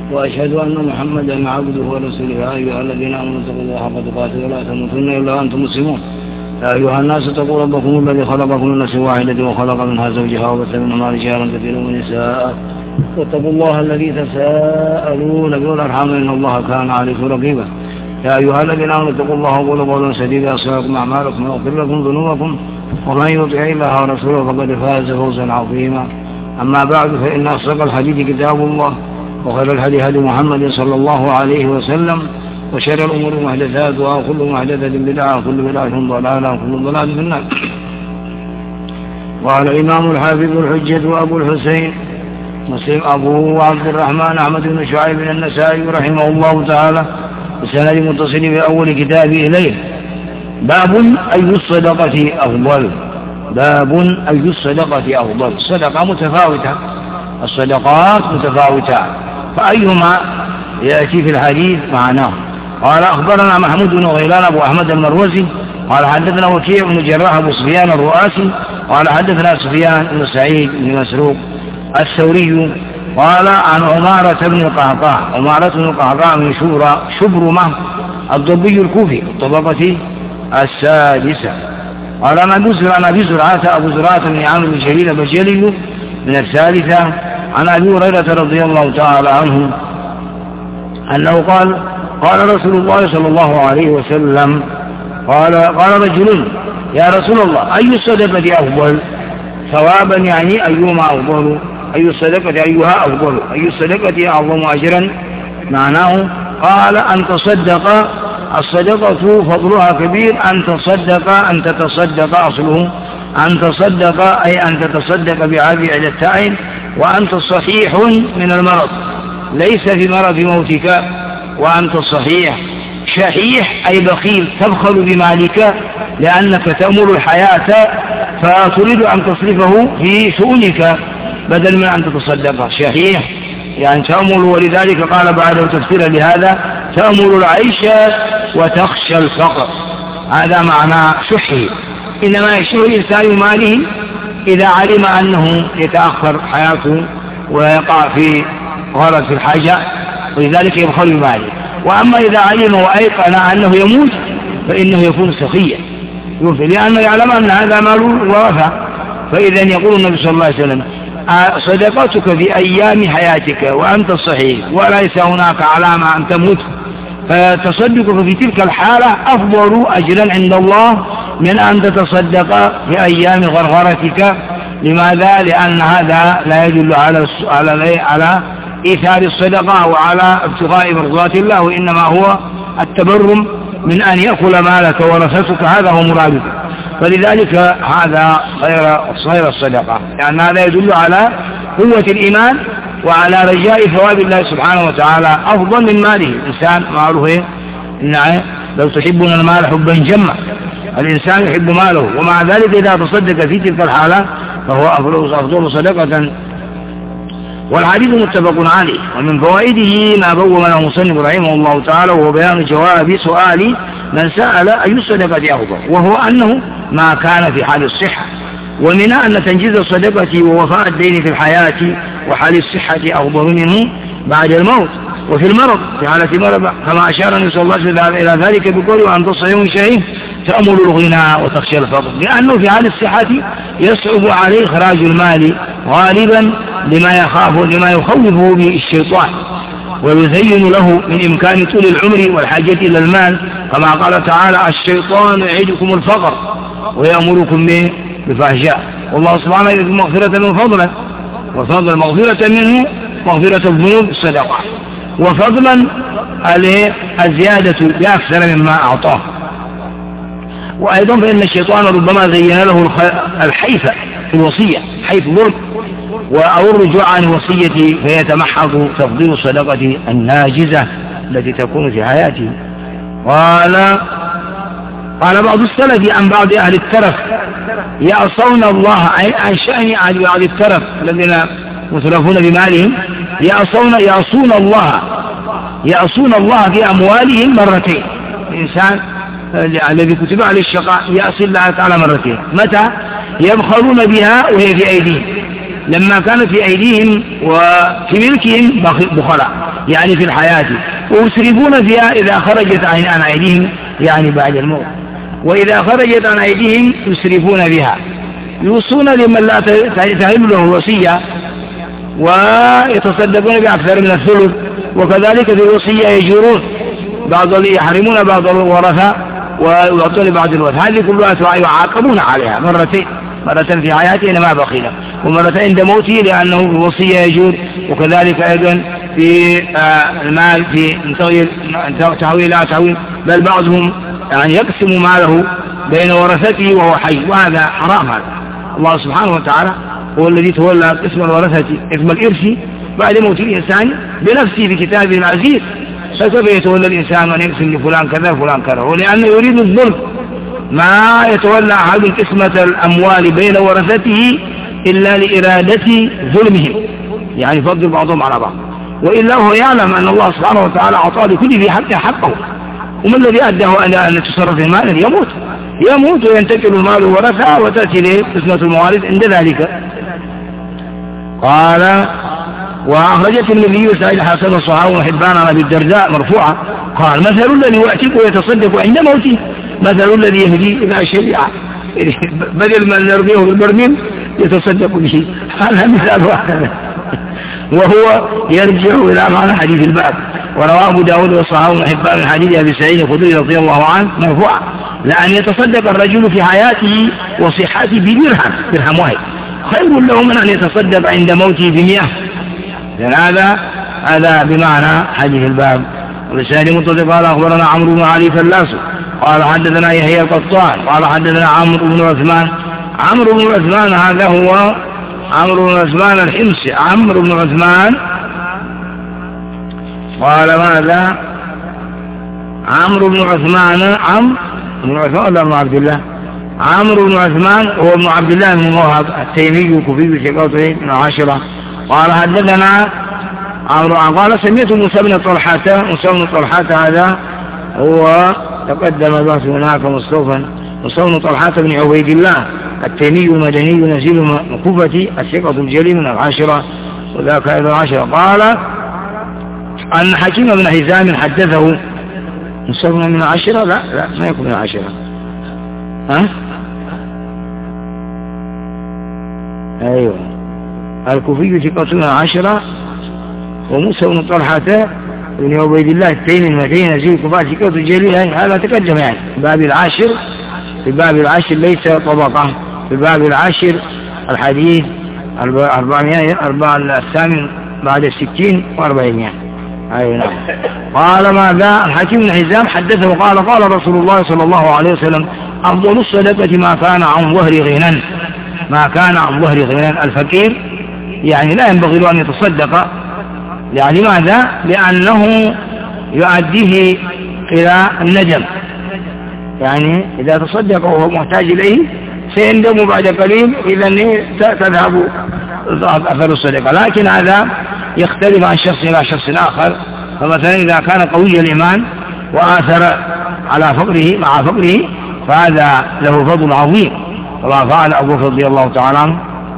وأشهد أن محمدا عبده ورسوله. يا أيها الذين آمنوا اتقوا الله حق تقاته ولا تموتن إلا وأنتم مسلمون. يا أيها الناس اتقوا ربكم الذي خلقكم من نفس واحدة وخلق منها زوجها وبث منهما رجالا كثيرا ونساء واتقوا الله الذي تساءلون به والأرحام إن الله كان عليكم رقيبا. يا أيها الذين آمنوا اتقوا الله وقولوا قولا سديدا يصلح لكم أعمالكم ويغفر لكم ذنوبكم ومن يطع الله ورسوله فقد فاز فوزا عظيما. أما بعد فإن أصدق الحديث كتاب الله وخير الهدي هدي محمد صلى الله عليه وسلم وشر الأمور محدثاتها وكل محدثة بدعة وكل بدعة ضلالة وكل ضلالة في النار. وقال الإمام الحافظ الحجة وأبو الحسين مسلم أبو عبد الرحمن أحمد بن شعيب النسائي رحمه الله تعالى بسند متصل في أول كتابه إليه: باب أي الصدقة أفضل. باب أي الصدقة أفضل. الصدقة متفاوتة، الصدقات متفاوتة، فأيهما يأتي في الحديث معناه. قال أخبرنا محمود بن غيلان أبو أحمد المروزي قال حدثنا وكيع بن جراح أبو سفيان الرؤاسي قال حدثنا سفيان بن سعيد بن مسروق الثوري قال عن عمارة بن القعقاع. عمارة بن القعقاع من شبرمة الضبي الكوفي الطبقة السادسة. قال عن أبي زرعة أبو زرعة بن عامر بن جليل البجلي من الثالثة عن أبي هريرة رضي الله تعالى عنه أنه قال رسول الله صلى الله عليه وسلم قال رجل: يا رسول الله أي الصدقة أفضل؟ ثوابا يعني أيهما أفضل؟ أي الصدقة أيها أفضل؟ أي الصدقة أعظم أجرا؟ معناه قال أن تصدق. الصدقة فضلها كبير. أن تتصدق أصله أن تصدق أي أن تتصدق بعافية على التائب وأنت صحيح من المرض ليس في مرض موتك وأنت صحيح. شحيح أي بخيل تبخل بمالك لأنك تأمل الحياة فتريد أن تصرفه في شؤونك بدل من أن تتصدق. شحيح يعني تأمل، ولذلك قال بعده تفسيرا لهذا: تأمل العيش وتخشى الفقر. هذا معنى شحي. إنما يشتهي الإنسان ماله إذا علم أنه يتأخر حياته ويقع في غرض في الحاجة ولذلك يبخل بماله. وأما إذا علم وأيقن أنه يموت فإنه يكون سخيا لأنه يعلم أن هذا مال ورثة. فإذا يقول النبي صلى الله عليه وسلم: صدقتك في أيام حياتك وأنت صحيح وليس هناك علامة أن تموت، فتصدقك في تلك الحالة أفضل أجرا عند الله من أن تتصدق في أيام غرغرتك. لماذا؟ لأن هذا لا يدل على إيثار الصدقة وعلى ابتغاء مرضات الله، وإنما هو التبرم من أن يأكل مالك ورثتك. هذا هو مرادك. فلذلك هذا غير الصدقة، يعني هذا يدل على قوة الإيمان وعلى رجاء ثواب الله سبحانه وتعالى أفضل من ماله. الإنسان معروف إن لو تحبون المال حبا جما، الإنسان يحب ماله، ومع ذلك إذا تصدق في تلك الحالة فهو أفضل صدقة. والحديث متفق عليه. ومن فوائده ما بوّن له المصنف رحمه الله تعالى وهو بيان جواب سؤال من سأل أي الصدقة أفضل، وهو أنه ما كان في حال الصحة، ومنها أن تنجيز الصدقة ووفاء الدين في الحياة وحال الصحة أفضل منه بعد الموت وفي المرض في حالة مرض، كما أشار النبي صلى الله عليه وسلم إلى ذلك بقوله: وأن تصحيح شيء تأمل الغنى وتخشى الفقر، لأنه في حال الصحة يصعب عليه إخراج المال غالبا لما يخوفه به الشيطان ويزين له من إمكان طول العمر والحاجة إلى المال، كما قال تعالى: الشيطان يعدكم الفقر ويأمركم بالفحشاء والله سبحانه يريد مغفرة من فضله، وفضل مغفرة منه مغفرة الذنوب الصدقة، وفضلا الزيادة بأكثر مما أعطاه. وأيضا فإن الشيطان ربما زين له الحيف في الوصية، حيف ظلم أو الرجوع عن الوصية، فيتمحض تفضيل الصدقة الناجزة التي تكون في حياته. قال بعض السلف عن بعض أهل الترف: يعصون الله، أي عن شأن أهل بعض الترف الذين مترفون بمالهم، يعصون الله في أموالهم مرتين. الإنسان الذي كتب عليه الشقاء يعصي الله تعالى مرتين: متى؟ يبخلون بها وهي في أيديهم، لما كانت في أيديهم وفي ملكهم بخلاء يعني في الحياة، ويسرفون فيها إذا خرجت عن أيديهم يعني بعد الموت، وإذا خرجت عن أيديهم يسرفون بها، يوصون لمن لا تهم له الوصية ويتصدقون بأكثر من الثلث، وكذلك في الوصية يجورون يحرمون بعض الورثة ويعطون بعض الورثة. هذه كلها يعاقبون عليها مرتين، مرة في حياته ما بقي له، ومرة عند موته لأنه في الوصية يجور، وكذلك أيضا في المال في تحويل لا تحويل، بل بعضهم يعني يقسم ماله بين ورثته وهو حي، وهذا حرام. هذا الله سبحانه وتعالى هو الذي تولى قسم الورثة قسم الإرث بعد موت الإنسان بنفسه في كتابه العزيز، فكيف يتولى الإنسان أن يقسم لفلان كذا فلان كذا؟ ولأنه يريد الظلم، ما يتولى أحد قسمة الأموال بين ورثته إلا لإرادة ظلمهم، يعني فضل بعضهم على بعض، وإلا هو يعلم أن الله سبحانه وتعالى أعطى لكل ذي حق حقه، وما الذي أداه أن يتصرف المال؟ يموت وينتقل المال ورثه وتأتي له قسمة الموارث عند ذلك. قال وأخرجت النبي سعيد حسن الصحابة وحبان عن أبي الدرداء مرفوعة قال مثل الذي يعتق ويتصدق عند موته مثل الذي يهدي إلى الشريعة، بدل ما نرميه بالبرميل يتصدق به، هذا مثال واحد، وهو يرجع إلى معنى حديث الباب. ورواه أبو داود والصحابة وحبان من حديث أبي سعيد الخدري رضي الله عنه مرفوعا لأن يتصدق الرجل في حياته وصحته بدرهم واحد خير له من أن يتصدق عند موته ب100، لأن هذا بمعنى حديث الباب. ولسان متصل قال أخبرنا عمرو بن علي فلاس قال حدثنا يحيى القطان قال حدثنا عمرو بن عثمان. عمرو بن عثمان هذا هو عمرو بن عثمان الحمصي. عمرو بن عثمان قال ماذا؟ عمرو بن عثمان بن عثمان ولا ابن عبد الله؟ عمرو بن عثمان هو ابن عبد الله بن موهب التيمي الكوفي ثقته من 10. قال حدثنا عمرو قال سمعت موسى بن طلحة هذا هو تقدم البحث هناك مصطفى موسى بن طلحة بن عبيد الله التيمي المدني نزيل مكوفة الثقة الجليل من 10 وذاك أيضا 10. قال أن حكيم بن حزام حدثه مصطفى من 10 لا ما يكون من 10 أيوه الكوفي ثقة من 10 وموسى بن طلحة بن عبيد الله التيمي المدني نزيل مكوفة الثقة الجليل هذا تقدم يعني في باب العاشر ليس طبقة، في باب العاشر الحديث 400 الثامن بعد 60 و400. أيوة نعم. قال ماذا؟ الحكيم بن حزام حدثه قال رسول الله صلى الله عليه وسلم أفضل الصدقة ما كان عن ظهر غنى. الفقير يعني لا ينبغي له أن يتصدق، يعني ماذا؟ لأنه يؤديه إلى الندم، يعني إذا تصدق وهو محتاج إليه سيندم بعد قليل إذا تذهب أثر الصدقة. لكن هذا يختلف عن شخص إلى شخص آخر، فمثلا إذا كان قوي الإيمان وآثر على فقره مع فقره فهذا له فضل عظيم كما فعل أبو بكر رضي الله تعالى عنه.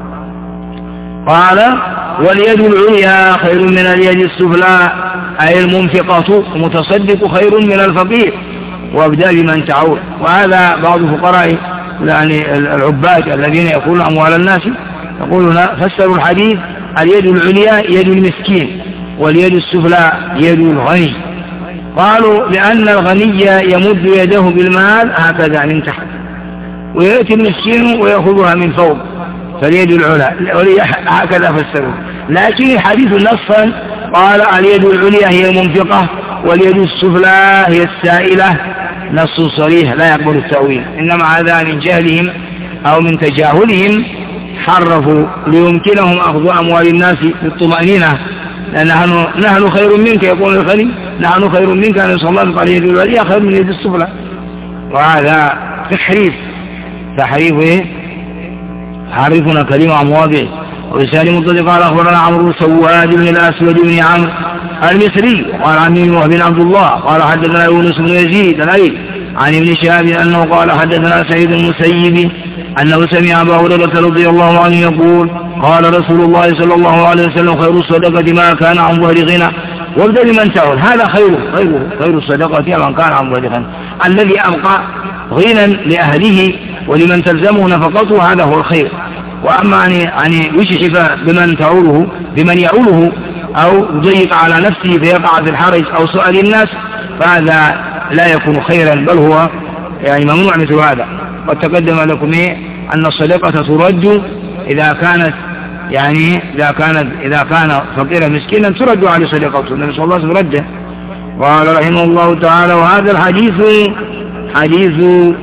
قال واليد العليا خير من اليد السفلى، أي المنفقة متصدق خير من الفقير وابدأ بمن تعول. وهذا بعض فقراء يعني العباد الذين يأكلون أموال الناس يقولون فسروا الحديث اليد العليا يد المسكين واليد السفلى يد الغني. قالوا لأن الغني يمد يده بالمال هكذا من تحت، ويأتي المسكين ويأخذها من فوق، فاليد العليا هكذا فسروا. لكن الحديث نصا قال اليد العليا هي المنفقة واليد السفلى هي السائلة، نص صريح لا يقبل التأويل، إنما هذا من جهلهم أو من تجاهلهم حرفوا ليمكنهم أخذ أموال الناس بالطمأنينة، لأن نحن خير منك يقول الغني نحن خير منك أن يصلى الله عليه اليد العليا خير من اليد السفلى، وهذا تحريف حرفنا كلمة مواضع. ورسالة مطلق قال أخبرنا عمرو بن سواد بن الأسود بن عمرو المصري قال عن بن عبد الله قال حدثنا يونس بن يزيد الأيل عن ابن شهاب أنه قال حدثنا سعيد المسيب أنه سمع أبا هريرة رضي الله عنه يقول قال رسول الله صلى الله عليه وسلم خير الصدقة ما كان عن ظهر غنى وابدأ بمن تعول. هذا خير الصدقة من كان عن ظهر غنى، الذي أبقى غنى لأهله ولمن تلزمه نفقته، هذا هو الخير. وأما أن يشحف بمن يعوله أو يضيق على نفسه فيقع في الحرج أو سؤال الناس، فهذا لا يكون خيرا، بل هو يعني ممنوع مثل هذا. قد تقدم لكم أن الصدقة ترد إذا كان فقيرا مسكينا ترد عليه صدقته، النبي صلى الله عليه وسلم رده. قال رحمه الله تعالى: وهذا الحديث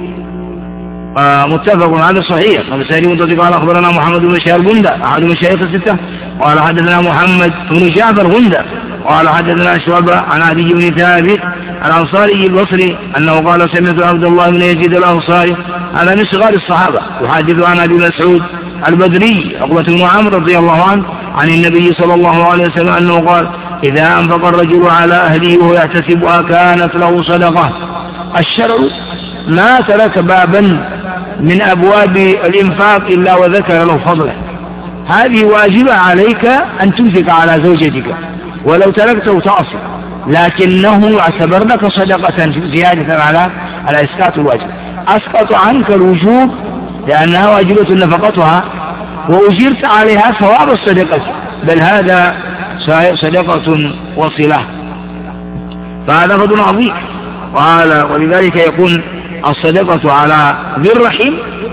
متفق هذا صحيح. قال سعيد قال أخبرنا محمد بن بشار غندة أحد مشايخ الستة، قال حدثنا محمد بن جعفر غندة قال حدثنا شعبة عن عدي بن ثابت الأنصاري البصري أنه قال سمعت عبد الله بن يزيد الأنصاري على من صغار الصحابة يحدث عن أبي مسعود البدري عقبة بن عمرو رضي الله عنه عن النبي صلى الله عليه وسلم أنه قال: إذا أنفق الرجل على أهله وهو يحتسبها كانت له صدقة. الشرع ما ترك بابا من أبواب الإنفاق إلا وذكر له فضله. هذه واجبة عليك أن تنفق على زوجتك، ولو تركته تعصي، لكنه يعتبر لك صدقة زيادة على إسقاط الواجب. أسقط عنك الوجوب لأنها واجبة نفقتها وأجرت عليها ثواب الصدقة، بل هذا صدقة وصلة، فهذا فضل عظيم. ولذلك يكون الصدقة على ذي الرحم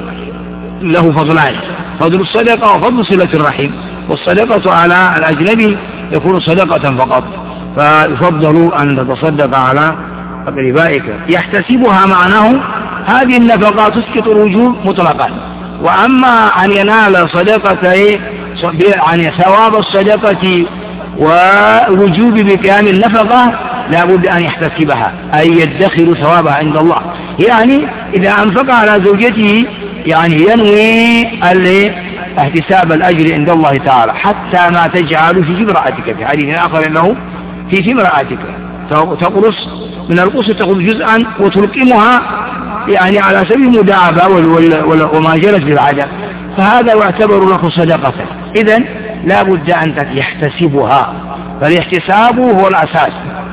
له فضلان: فضل الصدقة وفضل صلة الرحم. والصدقة على الأجنبي يكون صدقة فقط، فيفضل أن تتصدق على أقربائك. يحتسبها معناه هذه النفقات تسقط الوجوب مطلقا. وأما أن ينال صدقة يعني ثواب الصدقة ووجوب بقيام النفقة لا بد أن يحتسبها، أي يدخر ثوابها عند الله. يعني إذا أنفق على زوجته يعني ينوي احتساب الأجر عند الله تعالى، حتى ما تجعل في امرأتك، في حديث آخر أنه في امرأتك تقرص من القرص تأخذ جزءا وتلقمها يعني على سبيل المداعبة وما جرت بالعادة، فهذا يعتبر له صدقة. إذن لا بد أن يحتسبها، فالاحتساب هو الأساس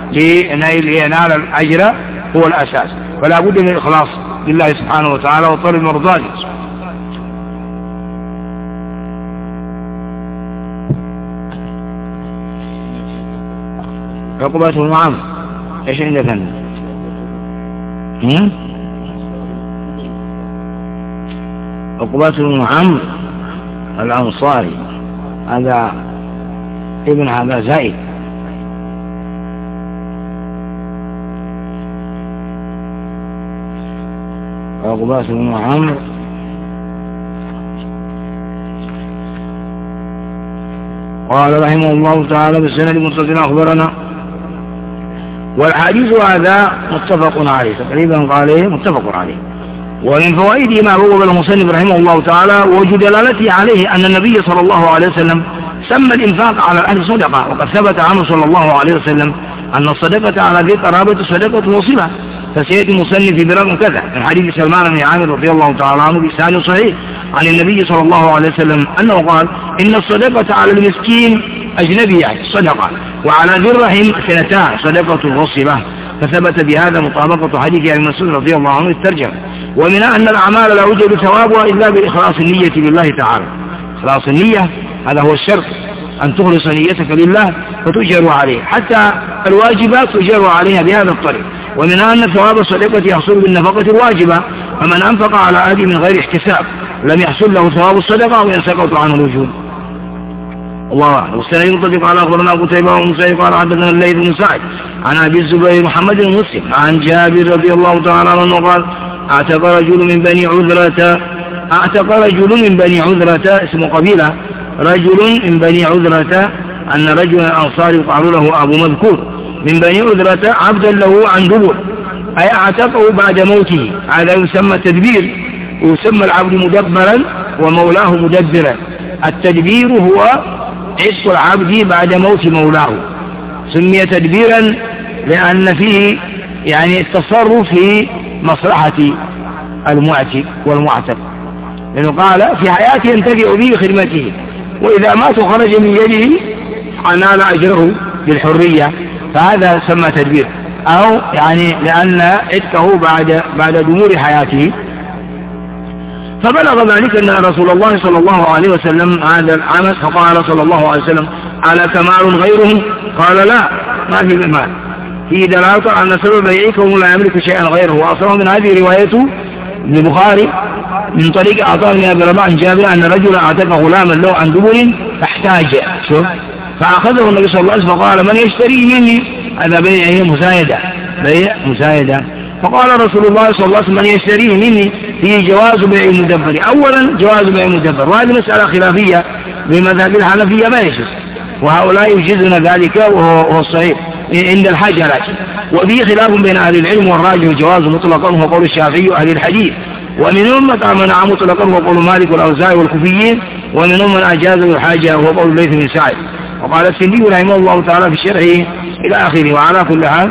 لينال الأجر، هو الأساس، فلا بد من الإخلاص لله سبحانه وتعالى وطلب مرضاته. عقبته بن عمرو ايش عندك انت؟ عقبته بن عمرو الأنصاري، هذا ابن هذا زائد. عقبة بن عمرو قال رحمه الله تعالى بالسند المتصل أخبرنا. والحديث هذا متفق عليه، تقريبا قال متفق عليه. ومن فوائده ما بوب المصنف رحمه الله تعالى وجد دلالته عليه أن النبي صلى الله عليه وسلم سمى الإنفاق على الأهل صدقة، وقد ثبت عنه صلى الله عليه وسلم أن الصدقة على ذي قرابة صدقة وصلة. فسيأتي المصنف برقم كذا من حديث سلمان بن عامر رضي الله تعالى عنه بإسناد صحيح عن النبي صلى الله عليه وسلم أنه قال: إن الصدقة على المسكين أجنبية صدقة، وعلى ذي الرحم سنتان صدقة وصلة. فثبت بهذا مطابقة حديث ابن مسعود رضي الله عنه الترجمة. ومنها أن الأعمال لا يوجد ثوابها إلا بإخلاص النية لله تعالى. إخلاص النية هذا هو الشرط، أن تخلص نيتك لله فتؤجر عليه، حتى الواجبات تؤجر عليها بهذا الطريق. ومنها أن ثواب الصدقة يحصل بالنفقة الواجبة، فمن أنفق على أهله من غير احتساب لم يحصل له ثواب الصدقة وينسقط عنه الوجوب. الله أعلم. والسنة ينطبق على أخبرنا أبو تيمة ومسيح قال حدثنا الليث بن سعد عن أبي الزبير محمد بن مسلم عن جابر رضي الله تعالى عنه قال: اعتق رجل من بني عذرة اسم قبيلة، رجل من بني عذرة، أن رجلا أنصاري يقال له أبو مذكور من بني عذرة عبدا له عن دبر، أي اعتقه بعد موته. هذا يسمى تدبير، ويسمى العبد مدبرا ومولاه مدبرا. التدبير هو عتق العبد بعد موت مولاه، سمي تدبيرا لأن فيه يعني التصرف في مصلحة المعتق والمعتق. لأنه قال في حياته ينتفع به خدمته، وإذا مات خرج من يده نال أجره بالحرية، فهذا سمى تدبير، أو يعني لأن عتقه بعد دمور حياته. فبلغ ذلك أن رسول الله صلى الله عليه وسلم هذا العمس، فقال صلى الله عليه وسلم: ألك مال غيره؟ قال: لا، ما في مال. في دلالة على سبب بيعكم لا يملك شيئا غيره. وأصلا من هذه روايته البخاري من طريق عطاء بن أبي رباح جابر أن رجلا أعتق غلاما له عن دبر فاحتاج، شوف، فأخذه النبي صلى الله عليه وسلم فقال: من يشتري مني؟ هذا بيع مسايدة، بيع مسايدة. فقال رسول الله صلى الله عليه وسلم: من يشتريه مني؟ فيه جواز بيع المدبر. أولا جواز بيع المدبر، وهذه مسألة خلافية بمذهب الحنفية ما يجوز، وهؤلاء يجيزون ذلك وهو الصحيح عند الحاجة، لكن وفيه خلاف بين أهل العلم، والراجح جواز مطلقا وهو قول الشافعي وأهل الحديث، ومنهم من منع مطلقا وهو قول مالك والأوزاعي والكوفيين، ومنهم من أجاز الحاجة وهو قول الليث بن سعد. وقال السندي رحمه الله تعالى في شرحه إلى آخره. وعلى كل حال،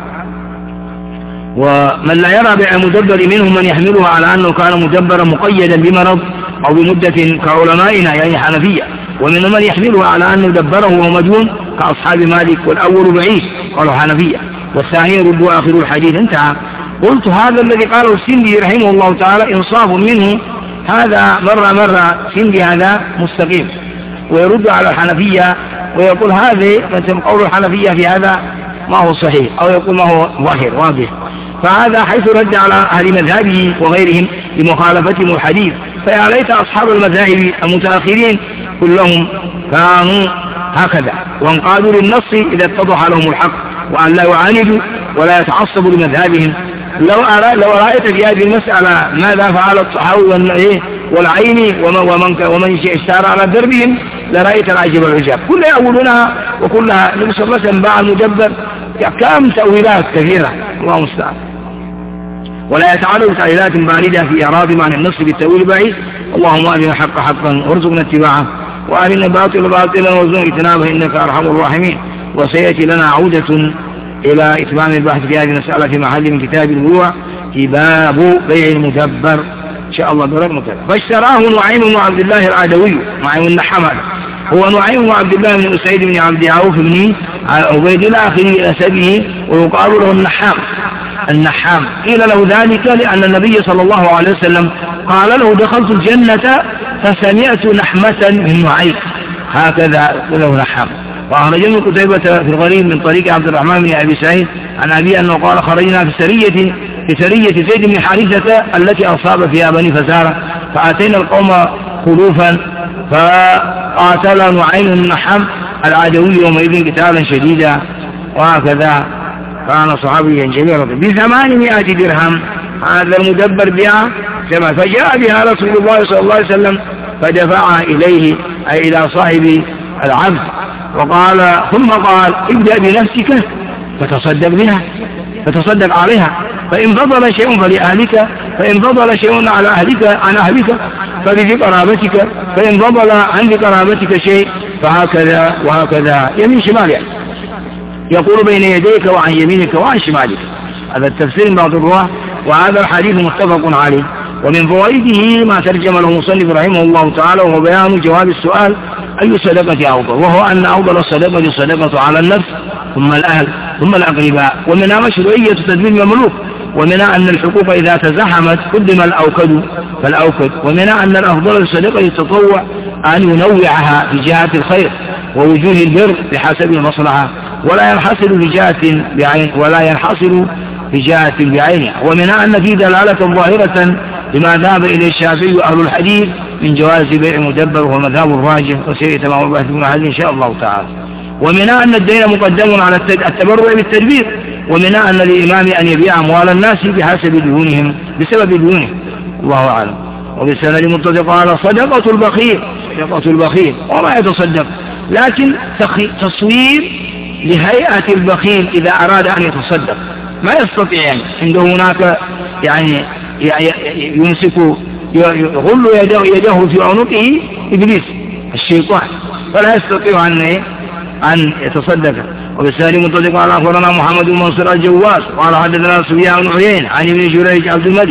ومن لا يرى بيع مدبر منهم من يحملها على أنه كان مدبرا مقيدا بمرض أو بمدة كعلمائنا يعني حنفية، ومن من يحملها على أنه دبره ومجنون كأصحاب مالك، والأول بعيد قالوا حنفية، والثاني يرد آخر الحديث. انتهى. قلت هذا الذي قاله السندي رحمه الله تعالى إنصاف منه، هذا مرة سندي هذا مستقيم، ويرد على الحنفية ويقول هذا مثل قول الحنفية في هذا ما هو صحيح، أو يقول ما هو ظاهر واضح. فهذا حيث رد على أهل مذهبه وغيرهم لمخالفتهم الحديث. فيا ليت أصحاب المذاهب المتأخرين كلهم كانوا هكذا، وانقادوا للنص إذا اتضح لهم الحق، وأن لا يعاندوا ولا يتعصبوا لمذهبهم. لو رأيت في هذه المسألة ماذا فعل الصحابة والعين ومن اشتهر على دربهم لرأيت العجب والعجاب، كلها يأولونها وكلها. النبي صلى الله عليه وسلم باع المدبر، كم تأويلات كثيرة، الله المستعان، ولا يتعرض تعليلات باردة في إعراض عن النص بالتأويل بعيد. اللهم أرنا الحق حقا وارزقنا اتباعه، وأرنا الباطل باطلا وارزقنا اجتنابه، إنك أرحم الراحمين. وسيأتي لنا عودة إلى إتمام البحث في هذه المسألة في محل من كتاب البيوع في باب بيع المدبر إن شاء الله برغم كذا. فاشتراه نعيم بن عبد الله العدوي، نعيم النحام، هو نعيم بن عبد الله بن أسيد بن عبد عوف بن عبيد الآخر الأسدي، ويقال له النحام. قيل له ذلك لأن النبي صلى الله عليه وسلم قال له: دخلت الجنة فسمعت نحمة من نعيم، هكذا له نحام. وأخرج ابن قتيبة في الغريب من طريق عبد الرحمن بن أبي سعيد عن أبي أنه قال: خرجنا في سرية زيد بن حارثة التي أصاب فيها بني فزارة، فأتينا القوم خلوفا، فقاتل نعيم النحام العدوي يومئذ قتالا شديدا، وهكذا كان صحابيا جميلا ب800 درهم. هذا المدبر بها كما فجاء بها رسول الله صلى الله عليه وسلم فدفعها إليه، أي إلى صاحب العبد، وقال ثم قال: ابدأ بنفسك فتصدق بها، فتصدق عليها، فإن فضل شيء فلأهلك، فإن فضل شيء على أهلك عن أهلك فلذي قرابتك، فإن فضل عن ذي قرابتك شيء فهكذا وهكذا، يمين شمال يعني. يقول بين يديك وعن يمينك وعن شمالك. هذا التفسير بعض الرواه، وهذا الحديث متفق عليه. ومن فوائده ما ترجم له مصنف رحمه الله تعالى، وهو بيان جواب السؤال: أي صدقة أفضل؟ وهو أن أفضل الصدقة الصدقة على النفس، ثم الأهل، ثم الأقرباء. ومنها مشروعية تدبير المملوك، ومنها أن الحقوق إذا تزاحمت قدم الأوكد فالأوكد. ومنها أن الأفضل الصدقة التطوع أن ينوعها في جهات الخير ووجوه البر بحسب المصلحة، ولا ينحصر في جهة بعينها. ومنها أن في دلالة ظاهرة لما ذهب إليه الشافعي وأهل الحديث من جواز بيع المدبر، وهو مذهب الراجح، وسيأتي تمام البحث في محل إن شاء الله تعالى. ومنها أن الدين مقدم على التبرع بالتدبير. ومنها أن للإمام أن يبيع أموال الناس بحسب ديونهم بسبب ديونهم، الله أعلم. وبالسند متصل قال: صدقة البخيل وما يتصدق، لكن تصوير لهيئة البخيل إذا أراد أن يتصدق ما يستطيع، يعني عنده هناك يعني يمسك يغل يده في عنقه إبليس الشيطان، فلا يستطيع أن يتصدق. وبالسالي متصل قال: أخبرنا محمد بن منصور الجواز قال: حدثنا سفيان بن عيينة عن ابن جريج عبد الملك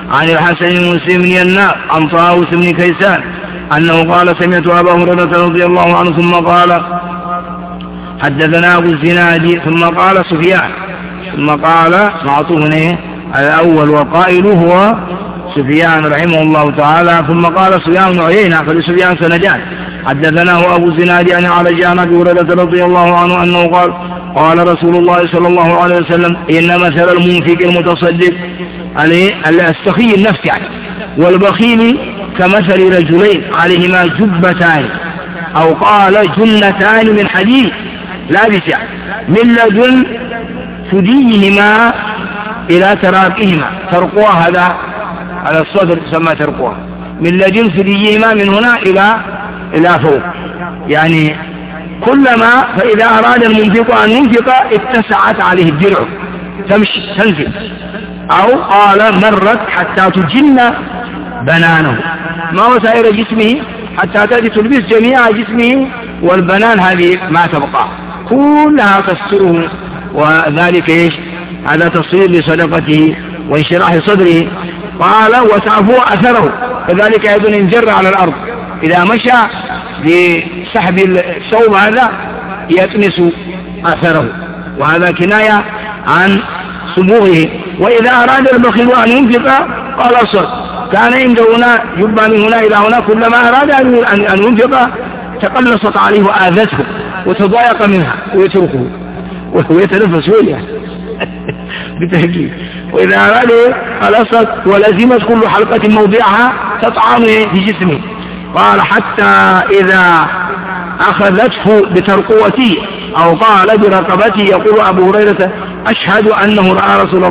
عن الحسن بن مسلم بن ينار عن طاووس بن كيسان أنه قال سمعت أبا هريرة رضي الله عنه ثم قال حدثنا أبو الزناد ثم قال سفيان ثم قال معطوف الأول وقائله هو سفيان رحمه الله تعالى ثم قال سفيان بن عيينة فلسفيان سندان حدثناه أبو الزناد عن أعرج عن أبي هريرة رضي الله عنه أنه قال قال رسول الله صلى الله عليه وسلم إن مثل المنفق المتصدق السخي النفس يعني والبخيل كمثل رجلين عليهما جبتان أو قال جنتان من حديد لابس يعني من لدن ثديهما إلى تراكهما ترقوها هذا على الصدر تسمى ترقوها من لدن ثديهما من هنا إلى فوق يعني كلما فإذا أراد المنفق أن ينفق اتسعت عليه الدرع تمشي تنزل أو قال مرت حتى تجن بنانه ما وسائر جسمه حتى تأتي تلبس جميع جسمه والبنان هذه ما تبقى كلها تستره وذلك إيش هذا تصوير لصدقته وانشراح صدره قال وتعفو أثره كذلك أيضا انجر على الأرض إذا مشى بسحب الثوب هذا يتمس أثره وهذا كناية عن سموه وإذا أراد البخيل أن ينفق قال أصر كان عنده هنا يبقى من هنا إلى هنا كلما أراد أن ينفق تقلصت عليه وآذته وتضايق منها ويتركه ويتنفس وياه بالتحقيق وإذا أراد قلصت ولزمت كل حلقة موضعها تطعن في جسمه قال حتى إذا أخذته بترقوته أو قال برقبته يقول أبو هريرة أشهد أنه رأى رسول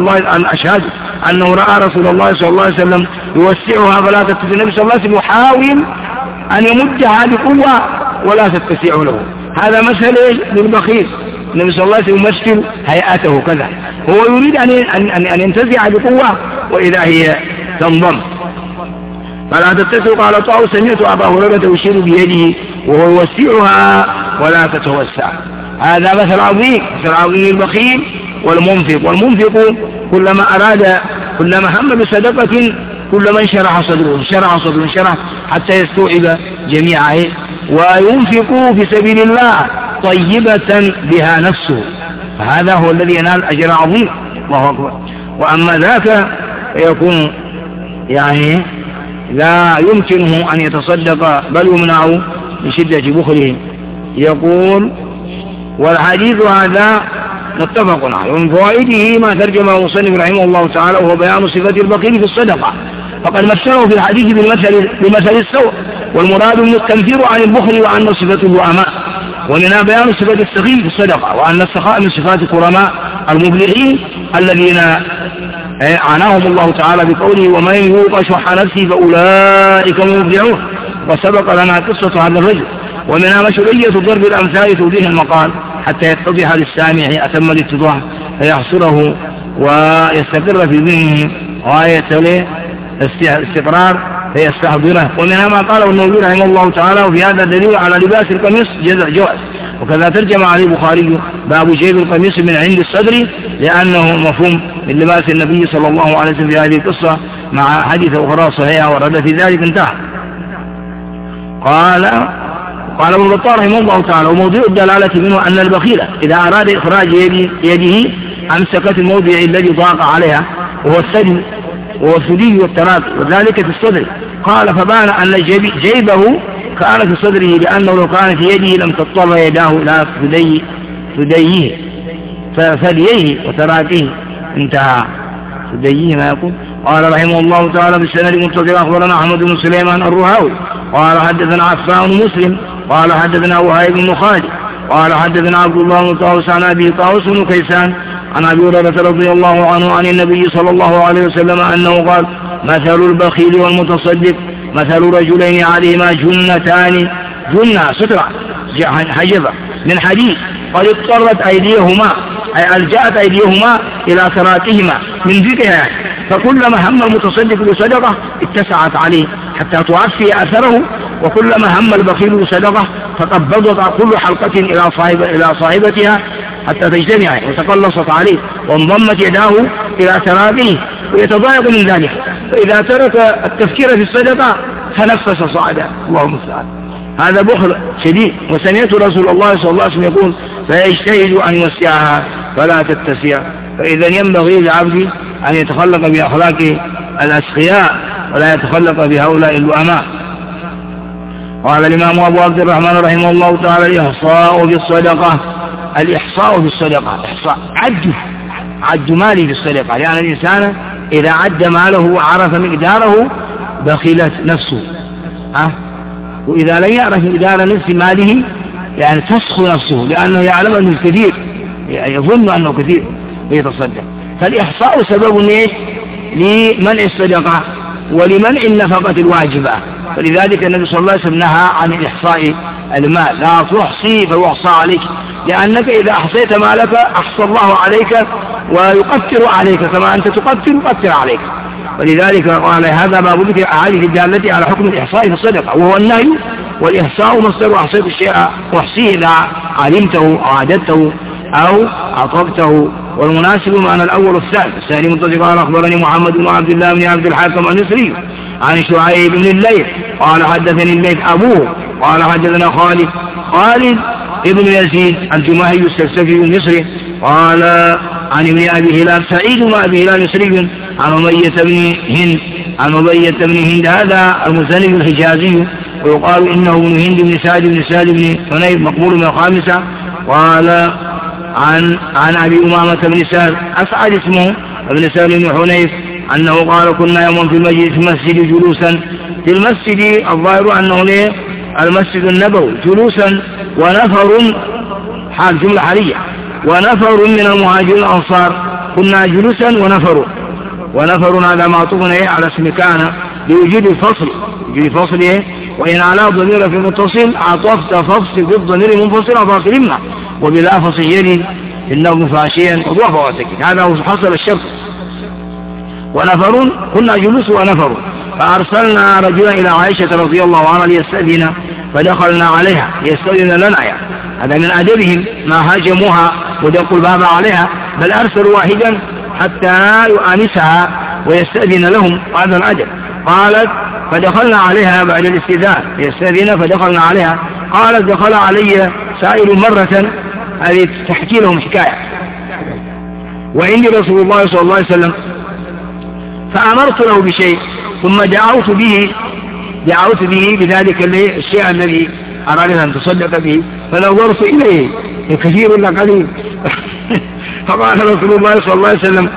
الله صلى الله عليه وسلم يوسعها فلا تتسع النبي صلى الله عليه وسلم يحاول أن يمدها بقوة ولا تتسع له هذا مثل للبخيل النبي صلى الله عليه وسلم يمثل هيئته كذا هو يريد أن ينتزع بقوة وإذا هي تنضم فلا تتسع قال طاووس سمعت أبا هريرة يشير بيده وهو يوسعها ولا تتوسع هذا مثل عظيم البخيل والمنفق كلما هم بصدقة كلما انشرح صدره حتى يستوعب جميعه وينفق في سبيل الله طيبة بها نفسه فهذا هو الذي ينال أجر عظيم الله أكبر وأما ذاك يكون يعني لا يمكنه أن يتصدق بل يمنع من شدة بخله يقول والحديث هذا متفق عليه ومن فوائده ما ترجمه المصنف رحمه الله تعالى وهو بيان صفة البخيل في الصدقة فقد مثله في الحديث بمثل السوء والمراد من التنفير عن البخل وأن صفة الوأماء ومنها بيان صفة السخي في الصدقة وأن السخاء من صفات الكرماء المبلغين الذين عناهم الله تعالى بقوله ومن يوق شح نفسه فأولئك هم المفلحون وسبق لنا قصة هذا الرجل ومنها مشروعية ضرب الأمثال توضيح المقال حتى يتضح للسامع أتم الاتضاح فيحصره ويستقر في ذهنه غاية الاستقرار فيستحضره ومنها ما قاله النووي رحمه الله تعالى وفي هذا دليل على لباس القميص جواز وكذا ترجم عليه البخاري باب جيب القميص من عند الصدر لأنه مفهوم من لباس النبي صلى الله عليه وسلم في هذه القصة مع حديث أخرى صحيحة ورد في ذلك انتهى قال ابن بطال رحمه الله تعالى وموضوع الدلالة منه أن البخيل إذا أراد إخراج يده أمسكت الموضع الذي ضاق عليها وهو الثدي والثدي والتراك وذلك في الصدر قال فبان أن جيبه كان في صدره لأنه لو كان في يده لم تضطر يداه إلى ثدييه وتراكيه انتهى ثدييه ما يقول قال رحمه الله تعالى بالسند المتصل أخبرنا أحمد بن سليمان الرهاوي قال حدثنا عفان مسلم قال حدثنا وهيب بن خالد قال حدثنا عبد الله بن طاووس عن أبي طاووس بن كيسان عن أبي هريرة رضي الله عنه عن النبي صلى الله عليه وسلم أنه قال مثل البخيل والمتصدق مثل رجلين عليهما جنتان جنة سترة حجبة من حديد قد اضطرت أيديهما أي ألجأت أيديهما إلى تراكهما من ذكرها يعني فكلما هم المتصدق بصدقة اتسعت عليه حتى تعفي أثره وكلما هم البخيل بصدقة فقبضت كل حلقة إلى صاحبتها حتى تجتمع وتقلصت عليه وانضمت يداه إلى تراكه ويتضايق من ذلك، فإذا ترك التفكير في الصدقة تنفس صعدا. اللهم المستعان. هذا بخل شديد. وسمعت رسول الله صلى الله عليه وسلم يقول: فيجتهد أن يوسعها فلا تتسع. فإذا ينبغي للعبد أن يتخلق بأخلاق الأسخياء ولا يتخلق بهؤلاء الأماء. قال الإمام أبو عبد الرحمن رحمه الله تعالى: الإحصاء بالصدقة. الإحصاء بالصدقة، إحصاء عد مالي بالصدقة، لأن يعني الإنسان إذا عد ماله وعرف مقداره بخلت نفسه، وإذا لم يعرف مقدار نفس ماله يعني تسخو نفسه، لأنه يعلم أنه كثير، يعني يظن أنه كثير ويتصدق. فالإحصاء سبب لمنع الصدقة ولمنع النفقة الواجبة. فلذلك النبي صلى الله عليه وسلم نهى عن الإحصاء المال: لا تحصي فيحصى عليك، لأنك إذا أحصيت مالك أحصى الله عليك ويقتر عليك، كما أنت تقتر يقتر عليك. ولذلك قال: هذا باب ذكر أحاديث الدالة على حكم الإحصاء في الصدقة، وهو النهي. والإحصاء مصدر أحصيت الشيء أحصيه إذا علمته أو عددته أو أطبقته. والمناسب معنى الأول والثاني. الثاني متصل: قال: أخبرني محمد بن عبد الله بن عبد الحاكم النصري عن شعيب بن الليث قال: حدثني الليث أبوه قال: حدثنا خالد ابن يزيد الجماهي السلسفي المصري قال: عن ابن أبي هلال سعيد بن أبي هلال مصري عن أمية بن هند هذا المزني الحجازي، ويقال إنه ابن هند بن سعد بن حنيف مقبول من الخامسة. قال: عن أبي أمامة بن سهل أسعد اسمه ابن سهل بن حنيف أنه قال: كنا يوما في المسجد جلوسا في المسجد، الظاهر أنه المسجد النبوي، جلوسا ونفر، حال جملة حالية، ونفر من المهاجرين الأنصار. كنا جلوسا ونفر هذا معطوف على اسم كان لوجود الفصل، وإن على ضمير في متصل عطفت فصل بالضمير منفصل فاصل منه، وبلا فصل يلي إنه فاشيا وضعف وسكت. هذا هو حصل الشرط. ونفر، كنا جلوس ونفر. فأرسلنا رجلا إلى عائشة رضي الله عنها ليستأذن، فدخلنا عليها يستأذن لنا يعني. هذا من أدبهم، ما هاجموها ودقوا الباب عليها، بل أرسلوا واحدا حتى يؤانسها ويستأذن لهم. هذا الأدب. قالت: فدخلنا عليها بعد الاستئذان يستأذن، فدخلنا عليها. قالت: دخل علي سائل مرة، هذه تحكي لهم حكاية، وعندي رسول الله صلى الله عليه وسلم، فأمرت له بشيء ثم دعوت به بذلك الشيء الذي أراد أن تصدق به، فنظرت إليه كثير ولا قليل فقال رسول الله صلى الله عليه وسلم: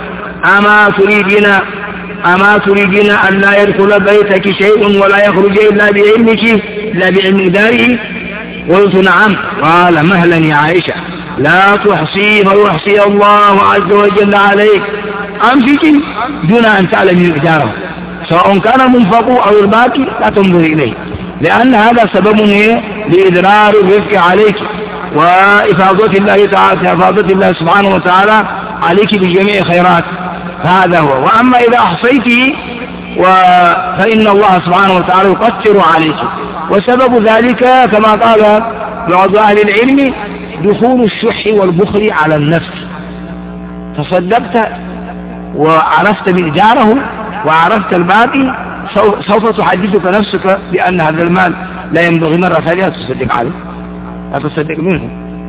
أما تريدين أن لا يدخل بيتك شيء ولا يخرج إلا بعلم داره؟ قلت: نعم. قال: مهلا يا عائشة، لا تحصي فيحصي الله عز وجل عليك، أمسكي دون أن تعلمي مقداره، سواء كان المنفق أو الباقي لا تنظر إليه، لأن هذا سبب لإدرار الرزق عليك وإفاضة الله سبحانه وتعالى عليك بجميع خيرات. هذا هو. وأما إذا أحصيته فإن الله سبحانه وتعالى يقتر عليك، وسبب ذلك كما قال بعض أهل العلم دخول الشح والبخل على النفس. تصدقت وعرفت مقداره وعرفت الباقي، سوف تحدثك نفسك بأن هذا المال لا ينبغي مرة ثانية تصدق عليه، لا تصدق منه.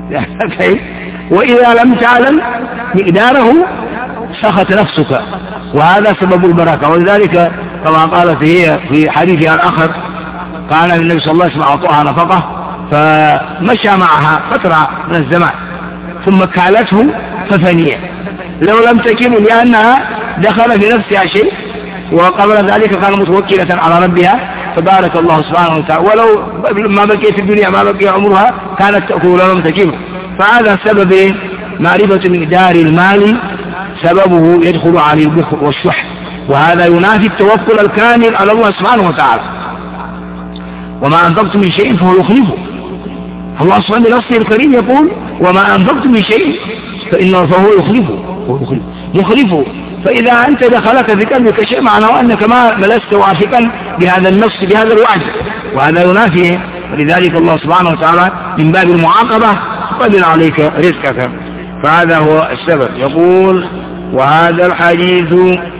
وإذا لم تعلم مقداره سخط نفسك، وهذا سبب البركة. ولذلك كما قال في حديثها الآخر: كان النبي صلى الله عليه وسلم أعطاها نفقة فمشى معها فترة من الزمان ثم كالته ففنية، لو لم تكن لأنها دخل في نفسها شيء، وقبل ذلك كان متوكلة على ربها فبارك الله سبحانه وتعالى، ولو ما بقي في الدنيا ما بقي عمرها كانت تأكل ولم تكن. فهذا سبب معرفة مقدار المال، سببه يدخل عليه البخل والشح، وهذا ينافي التوكل الكامل على الله سبحانه وتعالى. وما أنفقتم من شيء فهو يخلفه. الله سبحانه بنصه الكريم يقول: وما أنفقتم من شيء فهو يخلفه. فإذا أنت دخلك في قلبك شيء معناه أنك ما لست واثقا بهذا النفس بهذا الوعد، وهذا ينافيه. ولذلك الله سبحانه وتعالى من باب المعاقبة قبل عليك رزقك، فهذا هو السبب. يقول: وهذا الحديث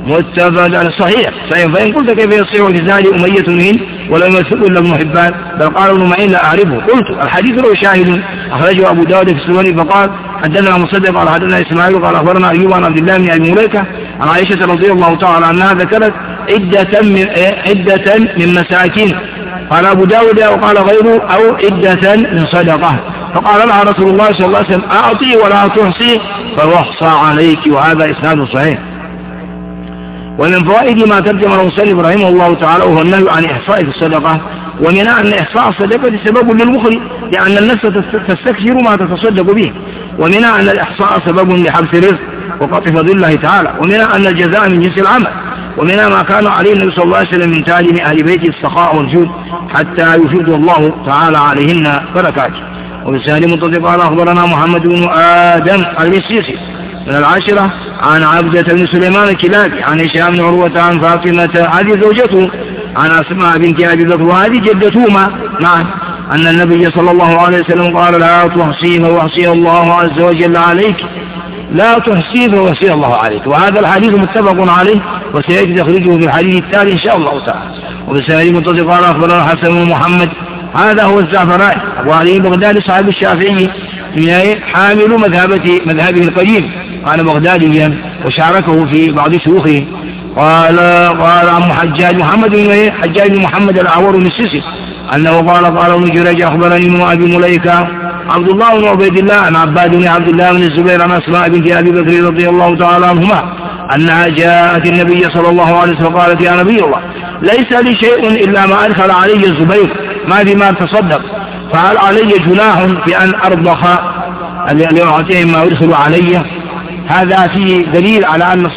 متفق على صحيح. فإن قلت كيف يصيح لزال أمية منه ولم يثق إلا ابن حبان بل قال ابن معين لا أعرفه. قلت الحديث له شاهد أخرجه أبو داود في السنن فقال حدثنا مصدق قال حدثنا إسماعيل قال أخبرنا أيوب عن عبد الله بن أبي مليكة عن عائشة رضي الله تعالى عنها ذكرت عدة من مساكين قال أبو داود وقال غيره أو عدة من صدقة فقال لها رسول الله صلى الله عليه وسلم أعطي ولا تحصي فيحصى عليك. وهذا إسناد صحيح. ومن فوائد ما ترجم المصنف رحمه الله تعالى وهو النهي عن إحصاء في الصدقة ومنع أن إحصاء الصدقة سبب للبخل لأن النفس تستكثر ما تتصدق به ومنع أن الإحصاء سبب لحبس الرزق وقطع فضل الله تعالى ومنع أن الجزاء من جنس العمل ومنها ما كان عليه النبي صلى الله عليه وسلم من تعليم أهل بيته السخاء والجود حتى يفيد الله تعالى عليهن بركاته. وبالسهل متصل قال أخبرنا محمد بن آدم المسيسي من العاشرة عن عبدة بن سليمان الكلابي عن هشام بن عروة عن فاطمة هذه زوجته عن أسماء بنت أبي بكر وهذه جدتهما معا أن النبي صلى الله عليه وسلم قال لا تحصي فوحصي الله عز وجل عليك لا تحصي فوحصي الله عليك. وهذا الحديث متفق عليه وسيأتي تخرجه في الحديث التالي إن شاء الله تعالى. وبالسهل متصل قال أخبرنا حسن بن محمد هذا هو الزعفراني أبو علي بغدادي صاحب الشافعي حامل مذهبه القديم كان بغداديا وشاركه في بعض شيوخه. قال عن حجاج بن محمد الأعور المسيسي أنه قال ابن جريج أخبرني من أبي مليكة عبد الله بن عبيد الله عن عباد بن عبد الله بن الزبير عن أسماء بنت أبي بكر رضي الله تعالى عنهما أنها جاءت النبي صلى الله عليه وسلم قالت يا نبي الله ليس لي شيء إلا ما أدخل علي الزبير ما بما تصدق فهل علي جناح في أن أرضخ لأعطيهم ما يدخل علي. هذا فيه دليل على أن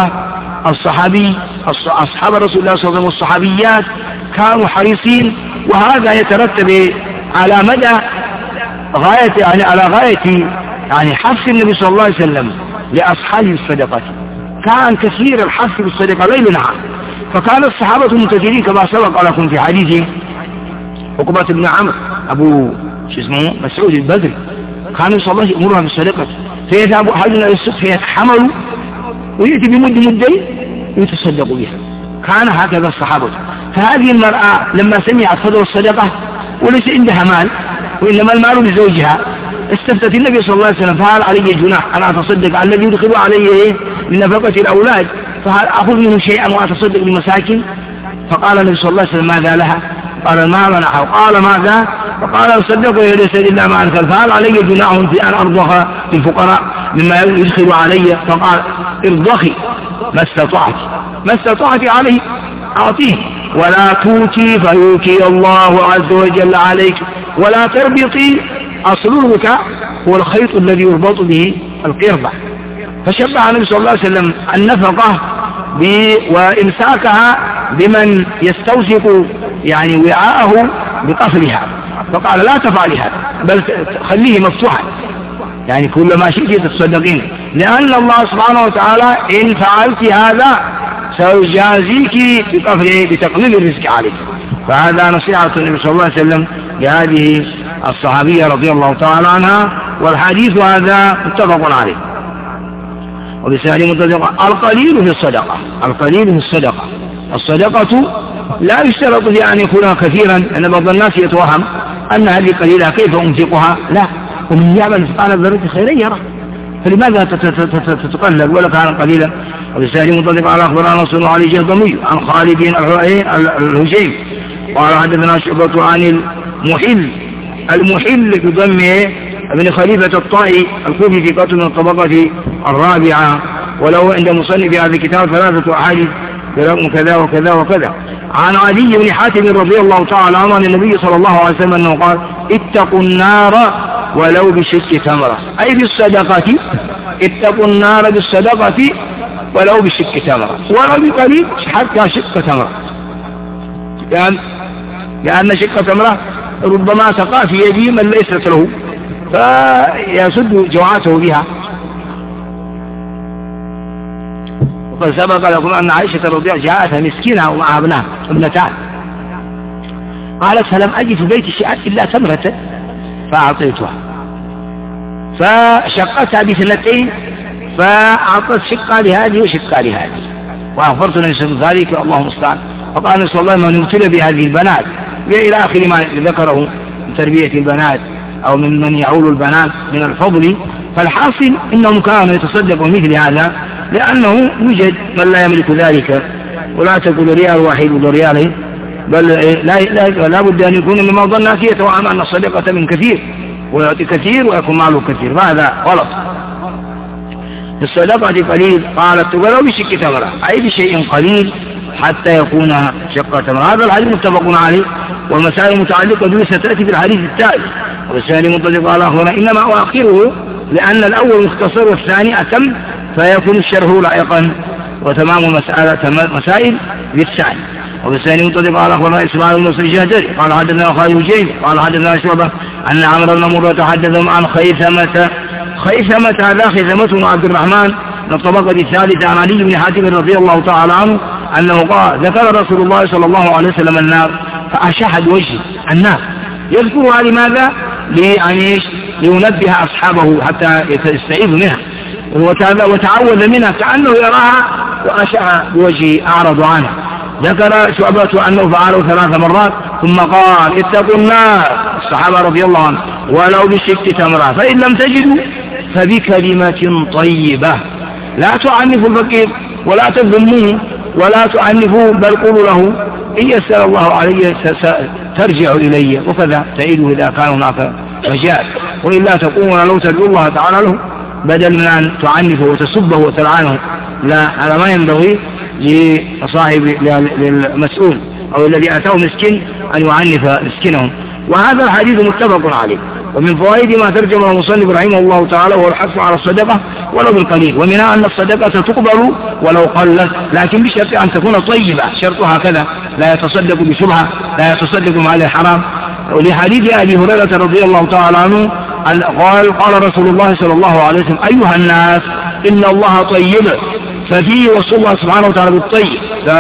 أصحاب رسول الله صلى الله عليه وسلم والصحابيات كانوا حريصين وهذا يترتب على مدى غاية على غاية حث النبي صلى الله عليه وسلم لأصحابه الصدقة. كان كثير الحث بالصدقة ليل نهار فكان الصحابة المكثرين كما سبق لكم في حديث عقبة بن عمرو أبو مسعود البدري كانوا صلى الله عليه وسلم يأمرها بالصدقة فيذهب أحدنا إلى السوق فيتحمل ويأتي مدين ويتصدق بها. كان هكذا الصحابة. فهذه المرأة لما سمعت فضل الصدقة وليس عندها مال وإنما المال لزوجها استفتت النبي صلى الله عليه وسلم فهل علي جناح أن أتصدق على الذي يدخل عليه من نفقة الأولاد فهل أخذ منه شيئا وأتصدق بالمساكن. فقال النبي صلى الله عليه وسلم ماذا لها قال ما منعه قال ماذا فقال صدقوا ليس إلا ما أنزل فهل علي جناح في أن أرضخ للفقراء مما يدخل علي. فقال ارضخي ما استطعت عليه أعطيه ولا توتي فيوكي الله عز وجل عليك ولا تربطي. أصلك هو الخيط الذي يربط به القربة. فشبه النبي صلى الله عليه وسلم النفقة وإمساكها بمن يستوثق وعاءه بقفلها فقال لا تفعلي هذا بل خليه مفتوحا كل ما شئت تصدقين لأن الله سبحانه وتعالى إن فعلت هذا سيجازيك بتقليل الرزق عليك. فهذا نصيحة النبي صلى الله عليه وسلم لهذه الصحابية رضي الله تعالى عنها والحديث هذا متفق عليه. وبسهل متفق القليل في الصدقة الصدقة لا يشترط لأن يكون كثيرا أن بعض الناس يتوهم أن هذه قليلة كيف أنفقها لا ومن يعمل مثقال ذرة خيرا يره فلماذا تتقلل ولا كان قليلا. وبسهل متفق على أخبرنا نصر علي جهضمي عن خالد الهجيم قال حدثنا شعبة عن المحل بضمه ابن خليفة الطائي الكوفي في قتل من الطبقة الرابعة وله عند مصنف هذا الكتاب 3 أحاديث برقم كذا وكذا وكذا. عن علي بن حاتم رضي الله تعالى عنه عن النبي صلى الله عليه وسلم أنه قال اتقوا النار ولو بشق تمرة أي بالصدقة اتقوا النار بالصدقة ولو بشق تمرة ولو بقليل حتى شق تمرة لأن شق تمرة ربما تقع في يدي من ليست له فيسد جوعته بها. وقد سبق لكم أن عائشة رضي الله جاءتها مسكينة ومعها ابنتان قالت فلم أجد في بيت شيئا إلا تمرة فأعطيتها فشقتها ب2 فأعطت شقة لهذه وشقة لهذه وأخبرت النبي ذلك الله المستعان. فقال النبي صلى الله عليه وسلم من ابتلي بهذه البنات إلى آخر ما ذكره من تربية البنات أو من يعول البنات من الفضل. فالحاصل إنهم كانوا يتصدقوا مثل هذا، لأنه يوجد من لا يملك ذلك، ولا تقول ريال واحد ولا ريالين، بل لا بد أن يكون مما ظن الناس يتوهم أن الصدقة من كثير ويعطي كثير ويكون معه كثير، فهذا غلط. الصدقة قليل قالت ولو بشق تمرة، أي بشيء قليل حتى يكون شق تمرة. هذا الحديث متفق عليه، والمسائل المتعلقة به ستأتي في الحديث التالي. والثاني متفق على آخر، إنما أؤخره لأن الأول مختصر والثاني أتم، فيكون الشرح لائقا وتمام مسائل بالثاني. وبالثاني متفق على آخر إسماعيل بن نصر الجهدري قال حدثنا خالد الجيل قال حدثنا شعبة أن عمرو بن مرة حدثهم عن خيثمة هذا خيثمة بن عبد الرحمن من الطبقة الثالثة عن علي بن حاتم رضي الله تعالى عنه أنه قال ذكر رسول الله صلى الله عليه وسلم النار فأشاح بوجهه النار، يذكرها لماذا؟ لينبه أصحابه حتى يستعيذوا منها وتعوذ منها كأنه يراها، وأشاح بوجهه أعرض عنها. ذكر شعبة أنه فعله 3 مرات ثم قال اتقوا النار الصحابة رضي الله عنهم ولو بشق تمرة، فإن لم تجدوا فبكلمة طيبة. لا تعنفوا الفقير ولا تذموه ولا تعنفوا، بل قولوا له إن يسر الله علي ترجع إلي، وكذا تعيده إذا كان هناك مجال، وإلا تقومون لو تدعو الله تعالى له بدل من أن تعنفه وتسبه وتلعنه. لا، هذا ما ينبغي لصاحب للمسؤول أو الذي أتاه مسكين أن يعنف مسكينهم. وهذا الحديث متفق عليه. ومن فوائد ما ترجم المصنف رحمه الله تعالى هو الحث على الصدقة ولو بالقليل، ومنها أن الصدقة تقبل ولو قلت، لكن بشرط أن تكون طيبة، شرطها كذا لا يتصدق بشبهة، لا يتصدق مع الحرام. ولحديث أبي هريرة رضي الله تعالى عنه قال رسول الله صلى الله عليه وسلم أيها الناس إن الله طيب، ففيه وصول الله سبحانه وتعالى بالطيب،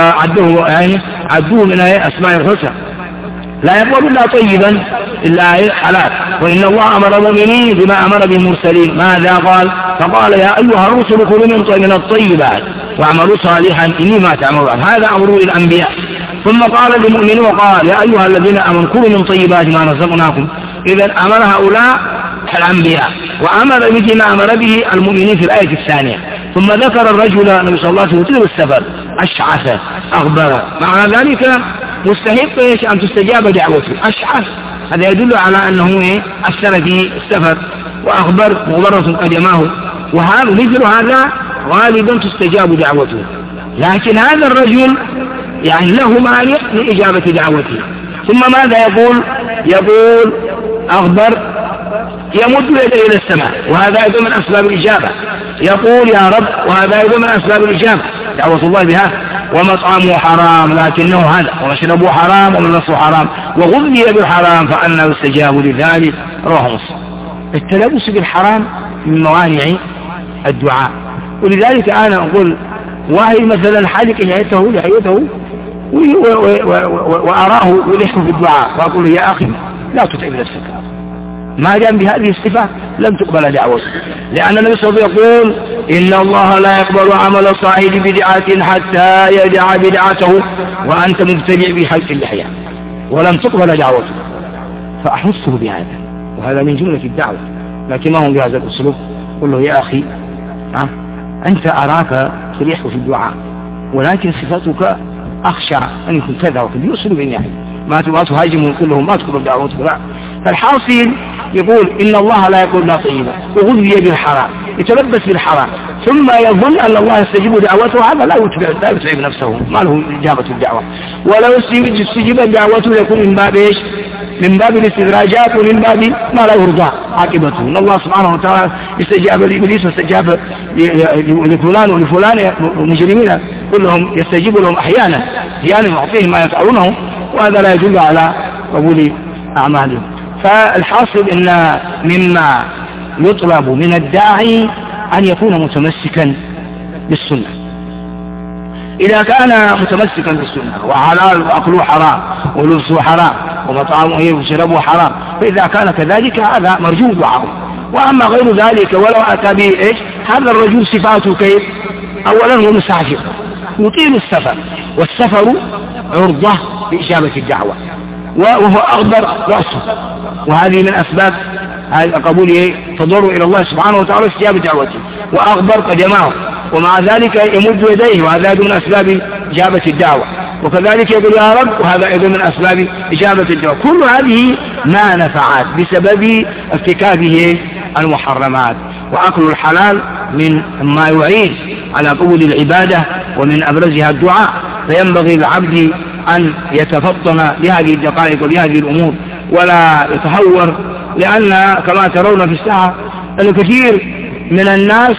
عدوه من أسماء الحسنى، لا يقبل إلا طيبا إلا حلال. وإن الله أمر المؤمنين بما أمر بالمرسلين، ماذا قال؟ فقال يا أيها الرسل كلوا من الطيبات واعملوا صالحا إني ما تعملون، هذا أمر للأنبياء. ثم قال للمؤمنين وقال يا أيها الذين آمنوا كلوا من طيبات ما رزقناكم. إذا أمر هؤلاء الأنبياء، وأمر مثل ما أمر به المؤمنين في الآية الثانية. ثم ذكر الرجل النبي صلى الله عليه وسلم السفر أشعث أغبر، معنى ذلك مستحق أن تستجاب دعوته. أشعث هذا يدل على أنه أثر في السفر، وأغبر مغبرة قدماه، وهذا مثل هذا غالبا تستجاب دعوته. لكن هذا الرجل له مانع لإجابة دعوته. ثم ماذا يقول أغبر يمد يديه إلى السماء، وهذا أيضا من أسباب الإجابة. يقول يا رب، وهذا أيضا من أسباب الإجابة، دعوة الله بها. ومطعمه حرام لكنه هذا، ومشربه حرام وملبسه حرام، وغذي بالحرام فأنه يستجاب لذلك. رواه مسلم. التلبس بالحرام من موانع الدعاء، ولذلك أنا أقول واحد مثلا حالك لحيته وأراه يلح في الدعاء، وأقول يا أخي لا تتعب نفسك، ما دام بهذه الصفة لم تقبل دعوته، لأن النبي صلى الله عليه وسلم يقول إن الله لا يقبل عمل صاحب بدعة حتى يدع بدعته وأنت مبتدع بحلق اللحية ولم تقبل دعوته. فأحسه بهذا، وهذا من جملة الدعوة، لكن ما هم بهذا الأسلوب. قل له يا أخي أنت أراك تلح في الدعاء، ولكن صفتك أخشى أن يكون كذا وكذا، يؤسل بالنهي، ما تهاجمه كلهم ما تقبل دعوتك. لا، فالحاصل يقول إن الله لا يقول لا طيبا، وغذي بالحرام، يتلبس بالحرام، ثم يظن أن الله يستجيب دعوته، هذا لا يتعب نفسه، ما له إجابة الدعوة. ولو استجيب دعوته يكون من باب إيش؟ من باب الاستدراجات، ومن باب ما لا يرضى عاقبته. إن الله سبحانه وتعالى استجاب لإبليس واستجاب لفلان ولفلان المجرمين كلهم، يستجيب لهم أحيانا يعطيهم ما يفعلونه، وهذا لا يدل على قبول أعمالهم. فالحاصل إن مما يطلب من الداعي أن يكون متمسكا بالسنة. إذا كان متمسكا بالسنة وحلال وأكله حرام ولبسه حرام ومطعمه وشربه حرام، فإذا كان كذلك هذا مرجو دعاءه. وأما غير ذلك ولو أتى به إيش؟ هذا الرجل صفاته كيف؟ أولا هو مسافر يطيل السفر، والسفر عرضة لإجابة الدعوة، وهو أغبر رأسه، وهذه من أسباب قبوله تضر إلى الله سبحانه وتعالى استجابة دعوته، وأغبر قدماه، ومع ذلك يمد يديه، وهذا من أسباب إجابة الدعوة، وكذلك يقول يا رب، وهذا أيضا من أسباب إجابة الدعوة. كل هذه ما نفعت بسبب ارتكابه المحرمات، وأكل الحلال من ما يعين على قبول العبادة، ومن أبرزها الدعاء. فينبغي للعبد أن يتفطن لهذه الدقائق ولهذه الأمور، ولا يتهور، لأن كما ترون في الساعة أن كثير من الناس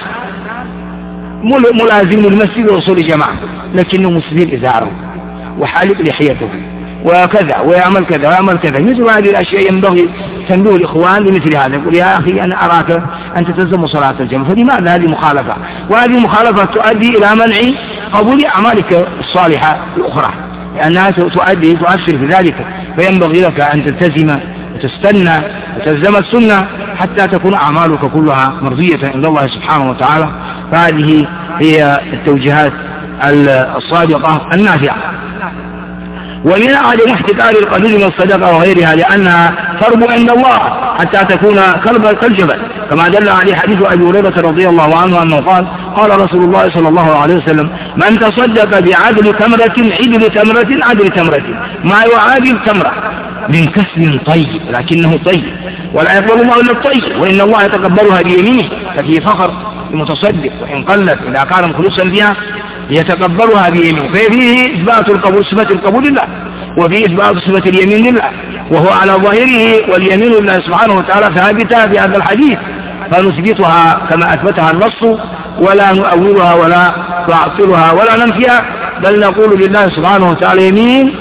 ملازم للمسجد وصول جماعة، لكنه مسدل إزاره وحالق لحيته وكذا، ويعمل كذا ويعمل كذا. مثل هذه الأشياء ينبغي تنبيه الإخوان لمثل هذا. يقول يا أخي أنا أراك أن تلزم صلاة الجماعة، فلماذا هذه مخالفة؟ وهذه مخالفة تؤدي إلى منع قبول أعمالك الصالحة الأخرى، لأنها تؤثر في ذلك. فينبغي لك أن تلتزم وتستنى وتلزم السنة حتى تكون أعمالك كلها مرضية عند الله سبحانه وتعالى. فهذه هي التوجيهات الصادقة النافعة. ومن عدم احتكار القليل من الصدقة وغيرها، لأنها تربو عند الله حتى تكون كالجبل، كما دل عليه حديث أبي هريرة رضي الله عنه أنه قال قال رسول الله صلى الله عليه وسلم من تصدق بعدل تمرة عدل تمرة ما يعادل تمرة من كسب طيب لكنه طيب، ولا يقبل الله إلا الطيب، وإن الله يتقبلها بيمينه. ففي فخر المتصدق وإن قلت إذا كان مخلصا فيها يتقبلها بيمينه، ففيه إثبات القبول، صفة القبول لله، وفيه إثبات صفة اليمين لله، وهو على ظاهره، واليمين لله سبحانه وتعالى ثابتة في هذا الحديث، فنثبتها كما أثبتها النص، ولا نؤولها ولا نعطلها ولا ننفيها، بل نقول لله سبحانه وتعالى يمين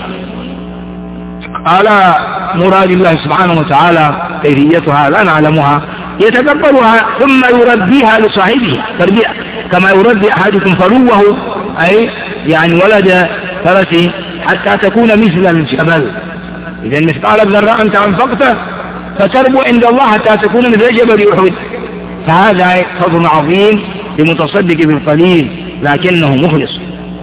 على مراد الله سبحانه وتعالى، كيفيتها لا نعلمها، يتكبرها ثم يربيها لصاحبه تربية، كما يربي أحدكم فلوه، أي يعني ولد فرسه، حتى تكون مثل الجبل. إذا مثقال الذرة أنت أنفقته فتربو عند الله حتى تكون مثل جبل أحد. فهذا فضل عظيم لمتصدق بالقليل لكنه مخلص.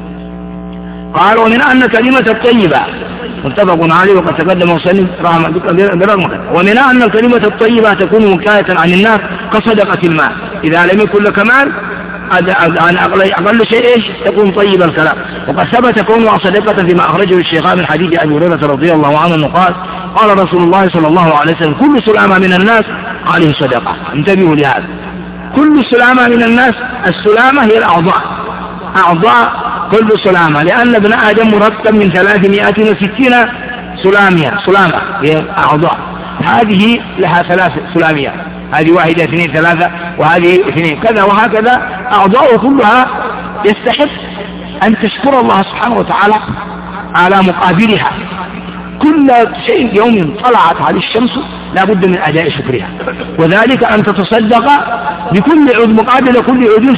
قال ومن أن كلمة الطيبة متفق عليه وقد تقدم وسلم رحمه الله. ومن أن الكلمة الطيبة تكون وكاية عن الناس كصدقة المال، إذا لم يكن لك مال عن أقل شيء إيش تكون طيب الكلام. وقد ثبت كونه صدقة فيما أخرجه الشيخان من حديث أبي هريرة رضي الله عنه قال قال رسول الله صلى الله عليه وسلم كل سلامة من الناس عليه صدقة. انتبهوا لهذا، كل سلامة من الناس، السلامة هي الأعضاء، أعضاء كل سلامة، لأن ابن آدم مركب من 360 سلامة هي أعضاء، هذه لها 3 سلاميات، هذه 1 2 3 وهذه 2 كذا، وهكذا أعضاء كلها يستحق أن تشكر الله سبحانه وتعالى على مقابلها. كل شيء يوم طلعت عليه الشمس لا بد من أداء شكرها، وذلك أن تتصدق بكل عود مقابل كل عود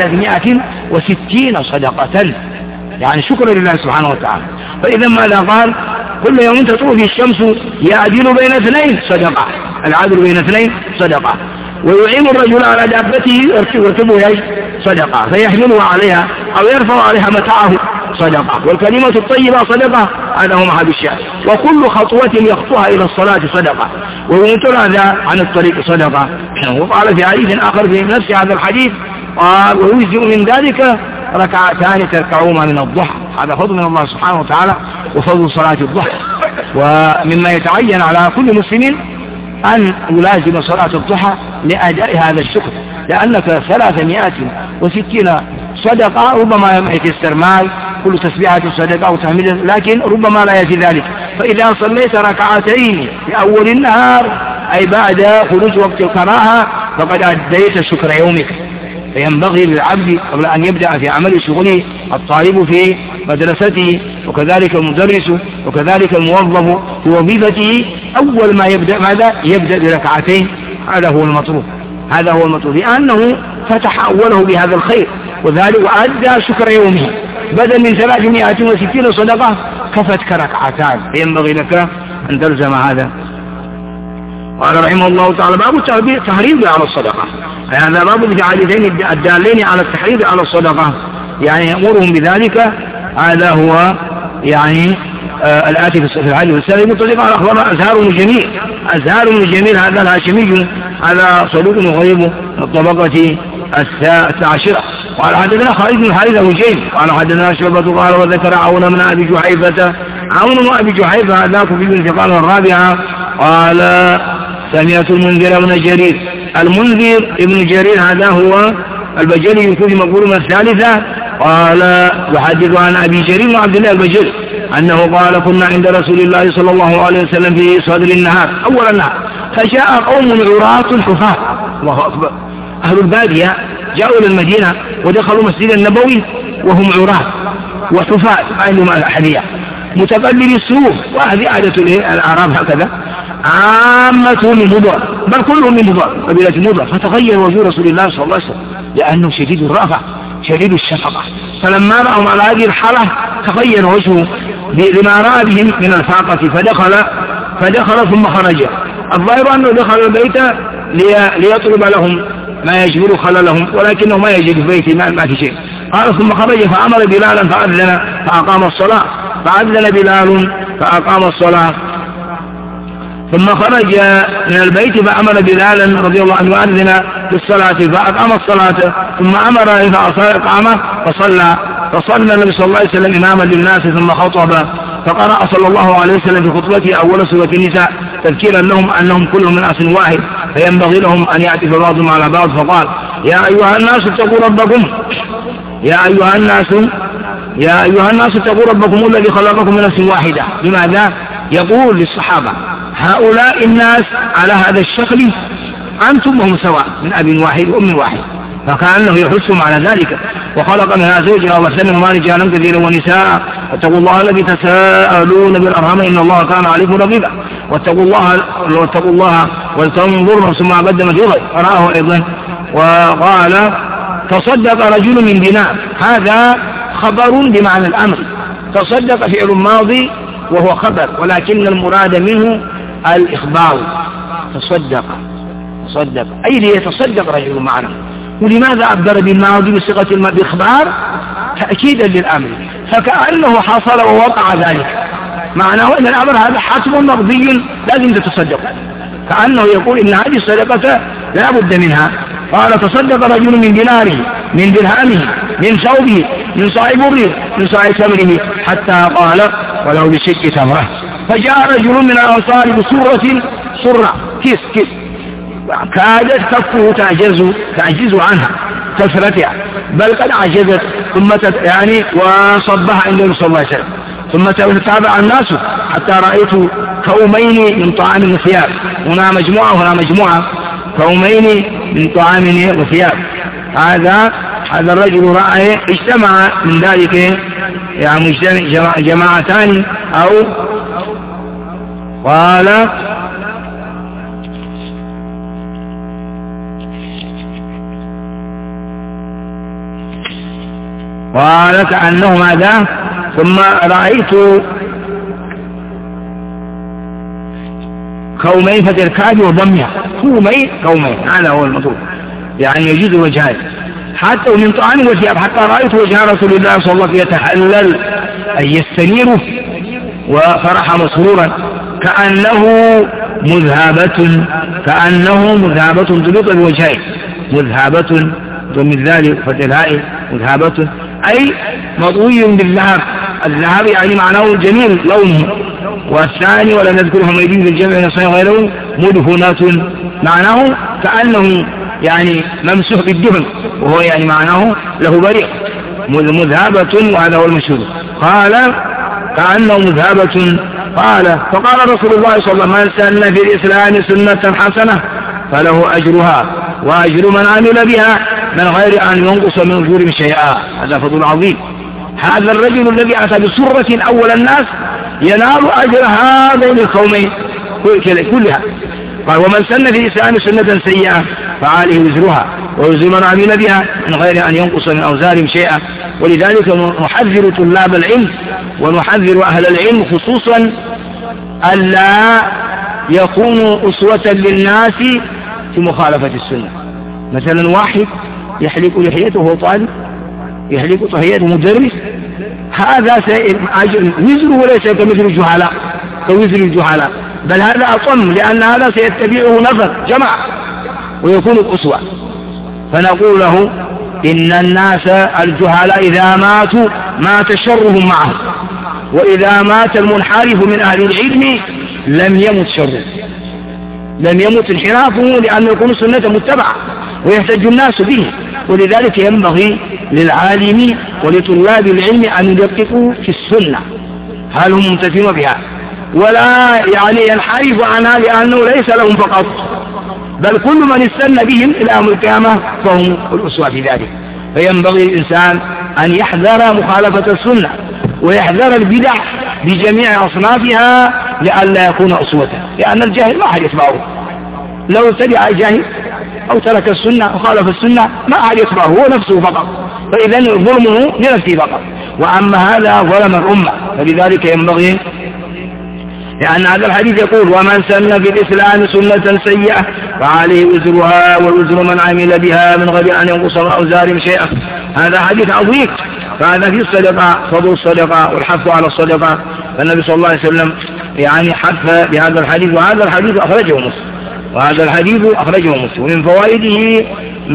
360 صدقة، يعني شكرا لله سبحانه وتعالى. فإذا ماذا قال؟ كل يوم تطوف الشمس يعدل بين 2 صدقة، العدل بين 2 صدقة، ويعين الرجل على دابته يركبه صدقة فيحمله عليها أو يرفع عليها متاعه صدقة، والكلمة الطيبة صدقة، هذا هو محل الشاهد. وكل خطوة يخطوها إلى الصلاة صدقة، وينتر هذا عن الطريق صدقة. وقال في حديث آخر في نفس هذا الحديث قال ويجزئ من ذلك 2 ركعتان تركعهما من الضحى. هذا فضل من الله سبحانه وتعالى وفضل صلاة الضحى. ومما يتعين على كل مسلم أن يلازم صلاة الضحى لأداء هذا الشكر، لأنك 360 صدقة ربما يتيسر مال كل تسبيحة صدقة وتحميل، لكن ربما لا يأتي ذلك. فإذا صليت 2 ركعتين في أول النهار أي بعد خروج وقت القراءة فقد أديت شكر يومك. فينبغي للعبد قبل أن يبدأ في عمل شغله، الطالب في مدرسته وكذلك المدرس وكذلك الموظف في وظيفته، أول ما يبدأ ماذا؟ يبدأ ب2. هذا هو المطلوب، هذا هو المطلوب، لأنه فتح أوله بهذا الخير، وذلك وأدى شكر يومه بدل من 360 صدقة كفتك 2 ركعتان. ينبغي لك أن تلزم هذا. قال رحمه الله تعالى باب التحريض على الصدقة، هذا باب في حديثين الدالين على التحريض على الصدقة. يعني يأمرهم بذلك. هذا هو يعني الآتي في الحديث والسنة مطلقا على أخبار أزهار بن جميل. أزهار بن جميل هذا الهاشمي، هذا صدوق غريب الطبقة 16. قال حدثنا خالد بن الحارث أبو جيد قال حدثنا شعبة قال وذكر عون من أبي جحيفة. عون من أبي جحيفة هذا كفي الانتقال الرابعة. قال سمعت المنذر بن جرير. المنذر ابن جرير هذا هو البجلي الكوفي مقبول من الثالثة. قال يحدث عن أبي جرير وعبد الله البجلي أنه قال كنا عند رسول الله صلى الله عليه وسلم في صدر النهار أول النهار فجاء قوم عراة حفاة. الله أكبر. أهل البادية جاءوا إلى المدينة ودخلوا مسجد النبوي وهم عراة وحفاة عندهم الأحذية متقلل السيوف، وهذه عادة الأعراب هكذا، عامتهم من مضر بل كلهم من مضر قبيلة مضر. فتغير وجه رسول الله صلى الله عليه وسلم لأنه شديد الرأفة شديد الشفقة. فلما رأوا على هذه الحالة تغير وجهه لما رأى بهم من الفاقة فدخل ثم خرج. الظاهر أنه دخل البيت ليطلب لهم ما يجبر خللهم، ولكنه ما يجد في بيته ما في شيء. قال ثم خرج فأمر بلالا فأذن فأقام الصلاة. فأذن بلال فأقام الصلاة. ثم خرج من البيت فأمر بلالا رضي الله عنه أذن بالصلاة فأقام الصلاة. ثم أمر فأقام فصلى النبي صلى الله عليه وسلم إماما للناس ثم خطب فقرأ صلى الله عليه وسلم في خطبته أول سورة النساء تذكيرا لهم أنهم كلهم من أصل واحد فينبغي لهم أن يعطف بعضهم على بعض. فقال يا أيها الناس اتقوا ربكم يا أيها الناس اتقوا ربكم الذي خلقكم من نفس واحدة. بماذا؟ يقول للصحابة هؤلاء الناس على هذا الشكل أنتم وهم سواء من أب واحد وأم واحد، فكأنه يحثهم على ذلك. وخلق منها زوجها وبث منهما رجالا كثيرا ونساء واتقوا الله الذي تساءلون بالأرحام إن الله كان عليكم رقيبا واتقوا الله ولتنظر نفس ما قدمت لغد. قرأه أيضا. وقال تصدق رجل من دينار. هذا خبر بمعنى الأمر. تصدق فعل ماضي وهو خبر، ولكن المراد منه الإخبار. تصدق أي ليتصدق رجل معنا. ولماذا عبر بالماضي بصيغة الإخبار؟ تأكيدا للأمر، فكأنه حصل ووقع ذلك. معناه أن الأمر هذا حتم مقضي لازم تتصدق، كأنه يقول إن هذه الصدقة لا بد منها. قال تصدق رجل من ديناره من درهمه من ثوبه من صاع بره من صاع تمره حتى قال ولو بشق تمره. فجاء رجل من الأنصار بسرة كيس كادت كفه تعجز عنها كثرتها، بل قد عجزت ثم وصبها عند النبي صلى الله عليه وسلم. ثم تتابع الناس حتى رأيت كومين من طعام وثياب. هنا مجموعة كومين من طعام وثياب. هذا الرجل رأى اجتمع من ذلك جماعتان أو قال كأنه ماذا؟ ثم رأيت كومين فتركاب وضمها كومين هذا هو المطلوب، يعني يجوز وجهان حتى ومن طعام وثياب. حتى رأيت وجه رسول الله صلى الله عليه وسلم يتحلل أي يستنير وفرح مسرورا كأنه مذهبة تليق بوجهين مذهبة ومن ذلك فتلهاء مذهبة أي مضوي بالذهب. الذهب يعني معناه جميل لونه. والثاني ولا نذكره ميدين في الجمع نصير غيره مدهنة معناه كأنه يعني ممسوح بالدهن، وهو يعني معناه له بريق مذهبة، وهذا هو المشهور. قال كأنه مذهبة. فقال رسول الله صلى الله عليه وسلم من سن في الإسلام سنة حسنة فله أجرها وأجر من عمل بها من غير أن ينقص من أجورهم شيئا. هذا فضل عظيم. هذا الرجل الذي أتى بسرة أول الناس ينال أجر هذين القومين كلها. قال ومن سن في الإسلام سنة سيئة فعليه وزرها ووزر من عمل بها من غير أن ينقص من أوزارهم شيئا. ولذلك نحذر طلاب العلم ونحذر أهل العلم خصوصا ألا يكونوا أسوة للناس في مخالفة السنة. مثلا واحد يحلق لحيته وهو طالب يحلق طهية مدرس، هذا وزره ليس كمثل الجهلاء كوزر الجهلاء، بل هذا أطم، لأن هذا سيتبعه نفر جمع ويكون الأسوة. فنقول له إن الناس الجهلاء إذا ماتوا مات شرهم معهم، وإذا مات المنحرف من أهل العلم لم يمت شره، لم يمت انحرافه، لأنه يكون سنة متبعة ويحتج الناس به. ولذلك ينبغي للعالم ولطلاب العلم أن يدققوا في السنة هل هم ممتثلون بها، ولا يعني ينحرف عنها، لأنه ليس لهم فقط، بل كل من استنى بهم إلى يوم القيامة فهم الأسوة في ذلك. فينبغي الإنسان أن يحذر مخالفة السنة ويحذر البدع بجميع أصنافها لئلا يكون أسوة، لأن الجاهل ما أحد يتبعه، لو اتبع الجاهل أو ترك السنة وخالف السنة ما أحد يتبعه، هو نفسه فقط، فإذا ظلمه لنفسه فقط، وأما هذا ظلم الأمة. فلذلك ينبغي، لأن هذا الحديث يقول ومن سن في الإسلام سنة سيئة فعليه وزرها ووزر من عمل بها من غير أن ينقص أوزارهم شيئا. هذا حديث عظيم. فهذا في الصدقة، فضل الصدقة والحث على الصدقة، فالنبي صلى الله عليه وسلم يعني حث بهذا الحديث، وهذا الحديث أخرجه مسلم. ومن فوائده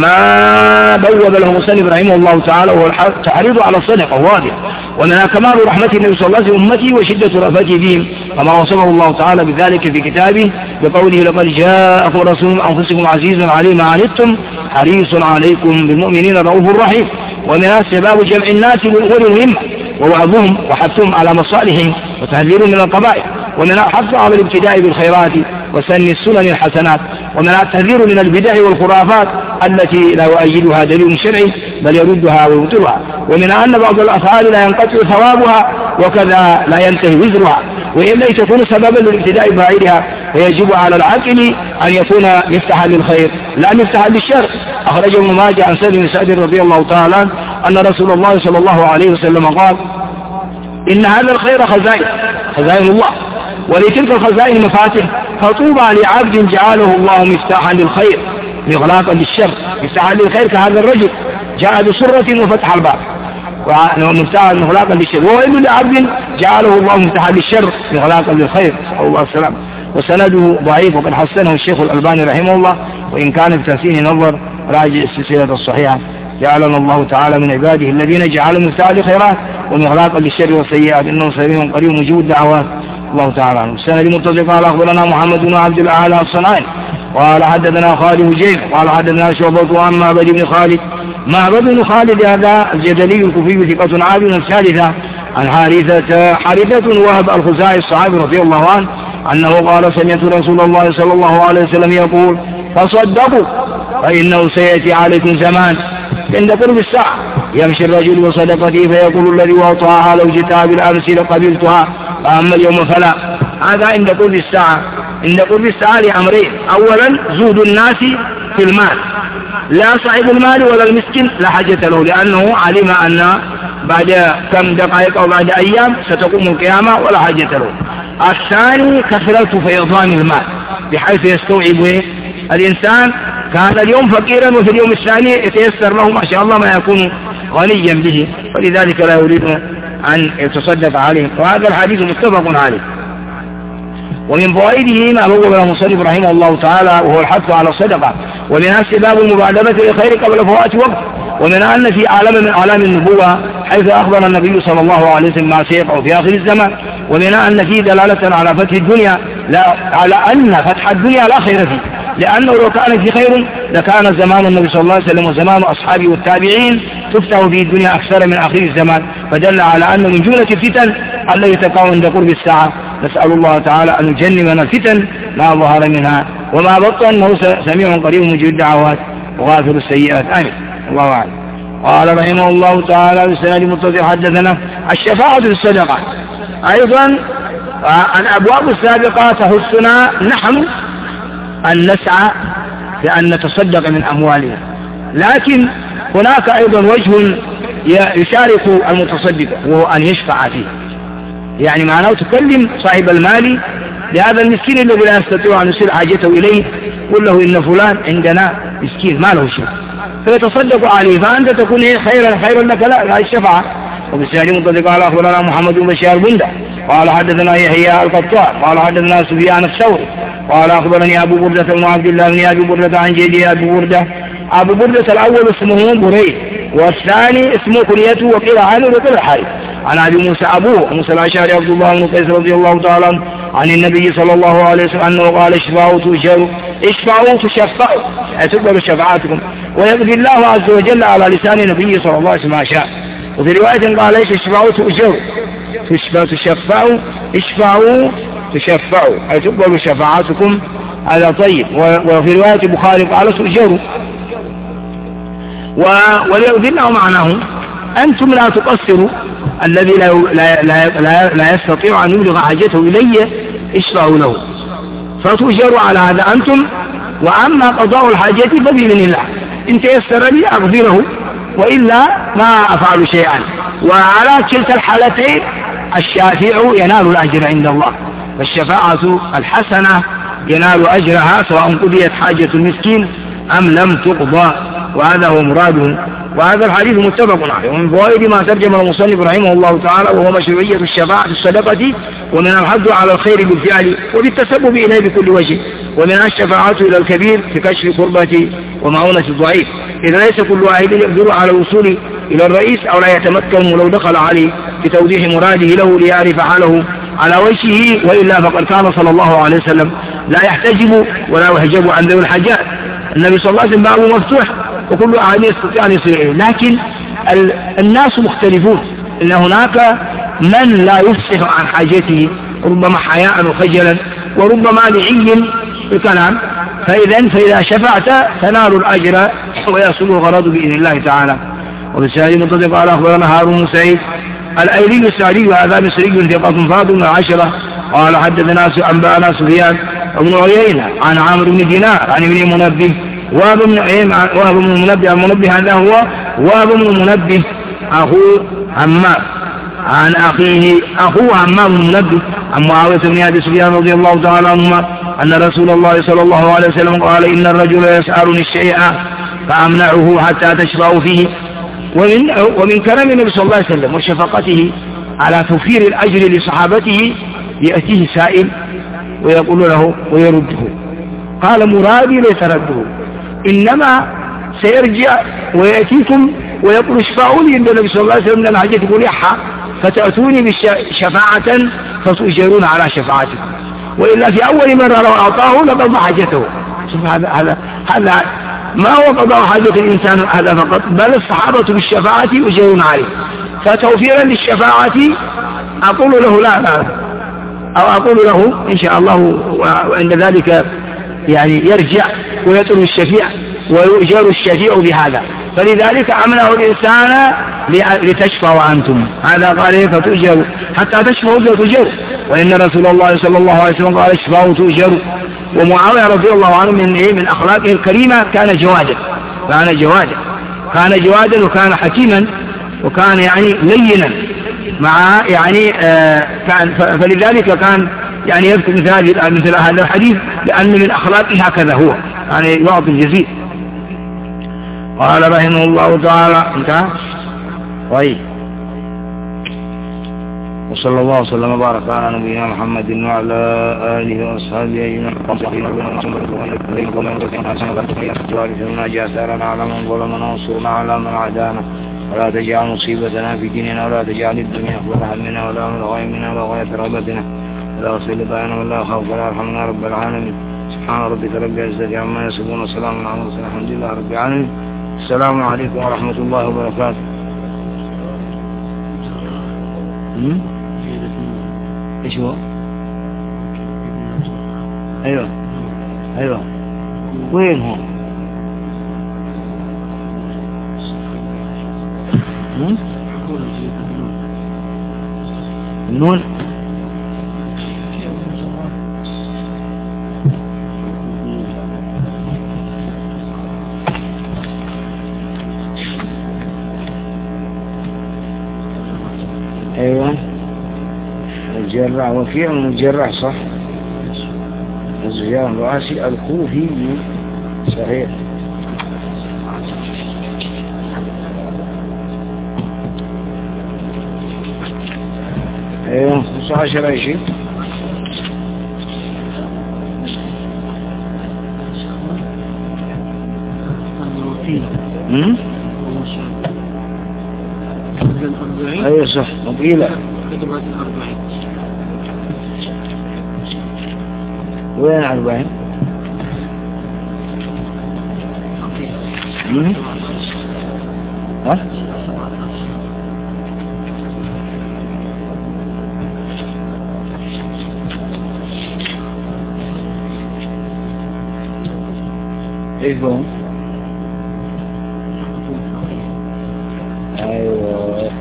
ما بوب له مسلم رحمه الله تعالى وهو التحريض على الصدقة واضح، ومنها كمال رحمة النبي صلى الله عليه وسلم أمته وشدة رأفته بهم، كما وصفه الله تعالى بذلك في كتابه بقوله لقد جاءكم رسول من أنفسكم عزيز عليه ما عنتم حريص عليكم بالمؤمنين رؤوف رحيم. ومنها سباب جمع الناس للأمور المهمة ووعظهم وحثهم على مصالحهم وتهذيرهم من القبائح، ومنها حث على الابتداء بالخيرات وسن السنن الحسنات، ومنها التحذير من البدع والخرافات التي لا يؤيدها دليل شرعي بل يردها ويبطلها، ومنها أن بعض الأفعال لا ينقطع ثوابها وكذا لا ينتهي وزرها، وإلا تكون سببا للابتداء بفاعلها، فيجب على العاقل أن يكون مفتاحا للخير لا مفتاحا للشر. أخرجه ابن ماجه عن سعد بن سعد رضي الله تعالى أن رسول الله صلى الله عليه وسلم قال إن هذا الخير خزائن الله، ولتلك الخزائن مفاتح، فطوبى لعبد جعله الله مفتاحا للخير مغلاقا للشر. مفتاحا للخير كهذا الرجل جاء بسرة وفتح الباب ومفتاحا مغلاقا للشر، وويل لعبد جعله الله مفتاحا للشر مغلاقا للخير، نسأل الله السلام. وسنده ضعيف وقد حسنه الشيخ الألباني رحمه الله، وإن كان بتحسين نظر راجع السلسلة الصحيحة. جعلنا الله تعالى من عباده الذين جعلوا مفتاحا للخيرات ومغلاقا للشر والسيئات، إنه سميع قريب مجيب الدعوات. الله تعالى عنه. السنة المتصل قال أخبرنا محمد بن عبد الأعلى الصنعاني قال حدثنا خالد جيم قال حدثنا شعبة عن معبد بن خالد. معبد بن خالد هذا الجدلي الكوفي ثقة عابد. الثالثة عن حارثة وهب الخزاعي الصحابي رضي الله عنه أنه قال سمعت رسول الله صلى الله عليه وسلم يقول تصدقوا فإنه سيأتي عليكم زمان عند قرب الساعة يمشي الرجل بصدقته فيقول الذي وأطاعها لو جئتها بالأمس لقبلتها فأما اليوم فلا. هذا عند قرب الساعة. عند قرب الساعة لأمرين: أولا زهد الناس في المال، لا صاحب المال ولا المسكين لا حاجة له، لأنه علم أن بعد كم دقائق أو بعد أيام ستقوم القيامة ولا حاجة له. الثاني كثرة فيضان المال بحيث يستوعب الإنسان كان اليوم فقيرا وفي اليوم الثاني يتيسر له ما شاء الله ما يكون غنيا به، ولذلك لا يريد أن يتصدق عليه. وهذا الحديث متفق عليه. ومن فوائده ما بوب له المصنف رحمه الله تعالى وهو الحث على الصدقة، ومنها استباب المبادرة للخير قبل فوات وقت، ومنها أن في عالم من أعلام النبوة حيث أخبر النبي صلى الله عليه وسلم ما سيقع في آخر الزمان، ومنها أن فيه دلالة على فتح الدنيا على أن فتح الدنيا لا خير فيه، لأنه لو كان في خير لكان زمان النبي صلى الله عليه وسلم وزمان أصحابه والتابعين تفتح في الدنيا أكثر من آخر الزمان، فدل على أن من جملة الفتن التي تقع عند قرب الساعة. نسأل الله تعالى أن يجنبنا الفتن ما ظهر منها وما بطن، أنه سميع قريب مجيب الدعوات وغافر السيئات. آمين. الله أعلم. قال رحمه الله تعالى بالسند المتصل حدثنا الشفاعة في الصدقة. أيضا الأبواب السابقة تحثنا نحن أن نسعى لأن نتصدق من أموالنا، لكن هناك أيضا وجه يشارك المتصدق وهو أن يشفع فيه، يعني معناه تكلم صاحب المال لهذا المسكين الذي لا يستطيع أن يصل حاجته إليه، قل له إن فلان عندنا مسكين ما له شيء فيتصدق عليه، فأنت تكون خيرا لك لا الشفاعة. وبالسالي مطلق قال أخبرنا محمد بن بشار بندة قال حدثنا يحيى القطان قال حدثنا سفيان الثوري قال أخبرني أبو بردة بن عبد الله بن أبي بردة عن جدي أبو بردة الأول اسمه بريد والثاني اسمه كنيته وقيل عامر وقيل حارث. عن أبي موسى أبوه موسى الأشعري عبد الله بن قيس رضي الله تعالى عنه عن النبي صلى الله عليه وسلم أنه قال اشفعوا تشفعوا تقبلوا شفاعتكم ويقضي الله عز وجل على لسان النبي صلى الله عليه وسلم ما شاء. وفي رواية قال اشفعوا تؤجروا تشفعوا اشفعوا تشفعوا أي تقبلوا شفاعتكم. هذا طيب. وفي رواية البخاري قال تؤجروا. وليقضي الله معناه أنتم لا تقصروا الذي لا يستطيع أن يبلغ حاجته إلي اشفعوا له فتؤجروا على هذا أنتم. وأما قضاء الحاجة فبإذن الله إن تيسر لي أقضي له وإلا ما أفعل شيئا. وعلى كلتا الحالتين الشافع ينال الأجر عند الله، فالشفاعة الحسنة ينال أجرها سواء قضيت حاجة المسكين أم لم تقضى، وهذا هو مراده. وهذا الحديث متفق عليه. ومن فوائد ما ترجم المصنف رحمه الله تعالى وهو مشروعية الشفاعة في الصدقة، ومن الحث على الخير بالفعل وبالتسبب إليه بكل وجه، ومن الشفاعة إلى الكبير في كشف كربة ومعونة الضعيف، إذا ليس كل واحد يقدر على الوصول إلى الرئيس أو لا يتمكن ولو دخل عليه بتوضيح مراده له ليعرف حاله على وجهه، وإلا فقد كان صلى الله عليه وسلم لا يحتجب ولا يحجب عن ذوي الحاجات. النبي صلى الله عليه وسلم بابه مفتوح وكل أحد يستطيع أن يصير، لكن الناس مختلفون. إن هناك من لا يفصح عن حاجته ربما حياء وخجلا وربما لعي الكلام، فإذا شفعت تنال الأجر ويصل الغرض بإذن الله تعالى. وبالسالي متصل قال أخبرنا هارون سعيد الأيلي السعدي وهذا مصري ثقة فاضل 10 قال حدثنا أنبأنا سفيان بن عيينة عن عامر بن دينار عن ابن منبه وهب بن منبه هذا هو وهب بن منبه أخوه عمار عن أخوه عمار بن منبه عن معاوية بن أبي سفيان رضي الله تعالى عنهما أن رسول الله صلى الله عليه وسلم قال إن الرجل يسألني الشيء فأمنعه حتى تشفع فيه. ومن كرم النبي صلى الله عليه وسلم وشفقته على توفير الأجر لصحابته يأتيه سائل ويقول له ويرده، قال مرادي ليس رده، إنما سيرجع ويأتيكم ويقول اشفعوا لي عند النبي صلى الله عليه وسلم من الحاجة ملحة فتأتوني بشفاعة فتؤجرون على شفاعتكم، وإلا في أول مرة لو أعطاه لقضى حاجته. شوف هذا ما هو قضاء حاجة الإنسان هذا فقط، بل الصحابة بالشفاعة يؤجرون عليه. فتوفيرا للشفاعة أقول له لا أو أقول له إن شاء الله، وعند ذلك يعني يرجع ويطلب الشفيع ويؤجر الشفيع بهذا. فلذلك أمنه الإنسان لتشفعوا أنتم، هذا قال فتؤجروا حتى تشفعوا فتؤجروا. وإن رسول الله صلى الله عليه وسلم قال اشفعوا تؤجروا. ومعاوية رضي الله عنه من أخلاقه الكريمة كان جوادا وكان حكيما وكان يعني لينا مع يعني فلذلك كان يعني يذكر مثل هذا الحديث لأن من أخلاقه هكذا هو يعني يعطي الجزيل. قال رحمه الله تعالى انتهى. طيب وصلى الله وسلم وبارك على نبينا محمد وعلى آله وأصحابه أجمعين. على من ظلمنا وانصرنا على من عادانا ولا تجعل مصيبتنا في ديننا ولا تجعل الدنيا أكبر همنا ولا من غيمنا ولا غاية رغبتنا ولا وسيلة لنا ولا خوف ولا ارحمنا رب العالمين. سبحان ربك رب العزة عما يصفون وسلام على المرسلين الحمد لله رب العالمين. السلام عليكم ورحمة الله وبركاته. ايش هو؟ ايوه وين هو؟ النون ايوه الجراح وكيع الجراح صح. الزجاج الرئاسي الكوفي صحيح. 15 أي شيء. أي صح طويلة. وين 40؟ ها؟ ايش هو؟ ايوه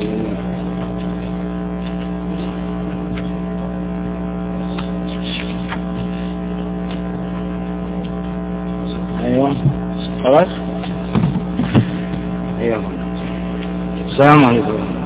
ايوه خلاص. ايوه السلام عليكم.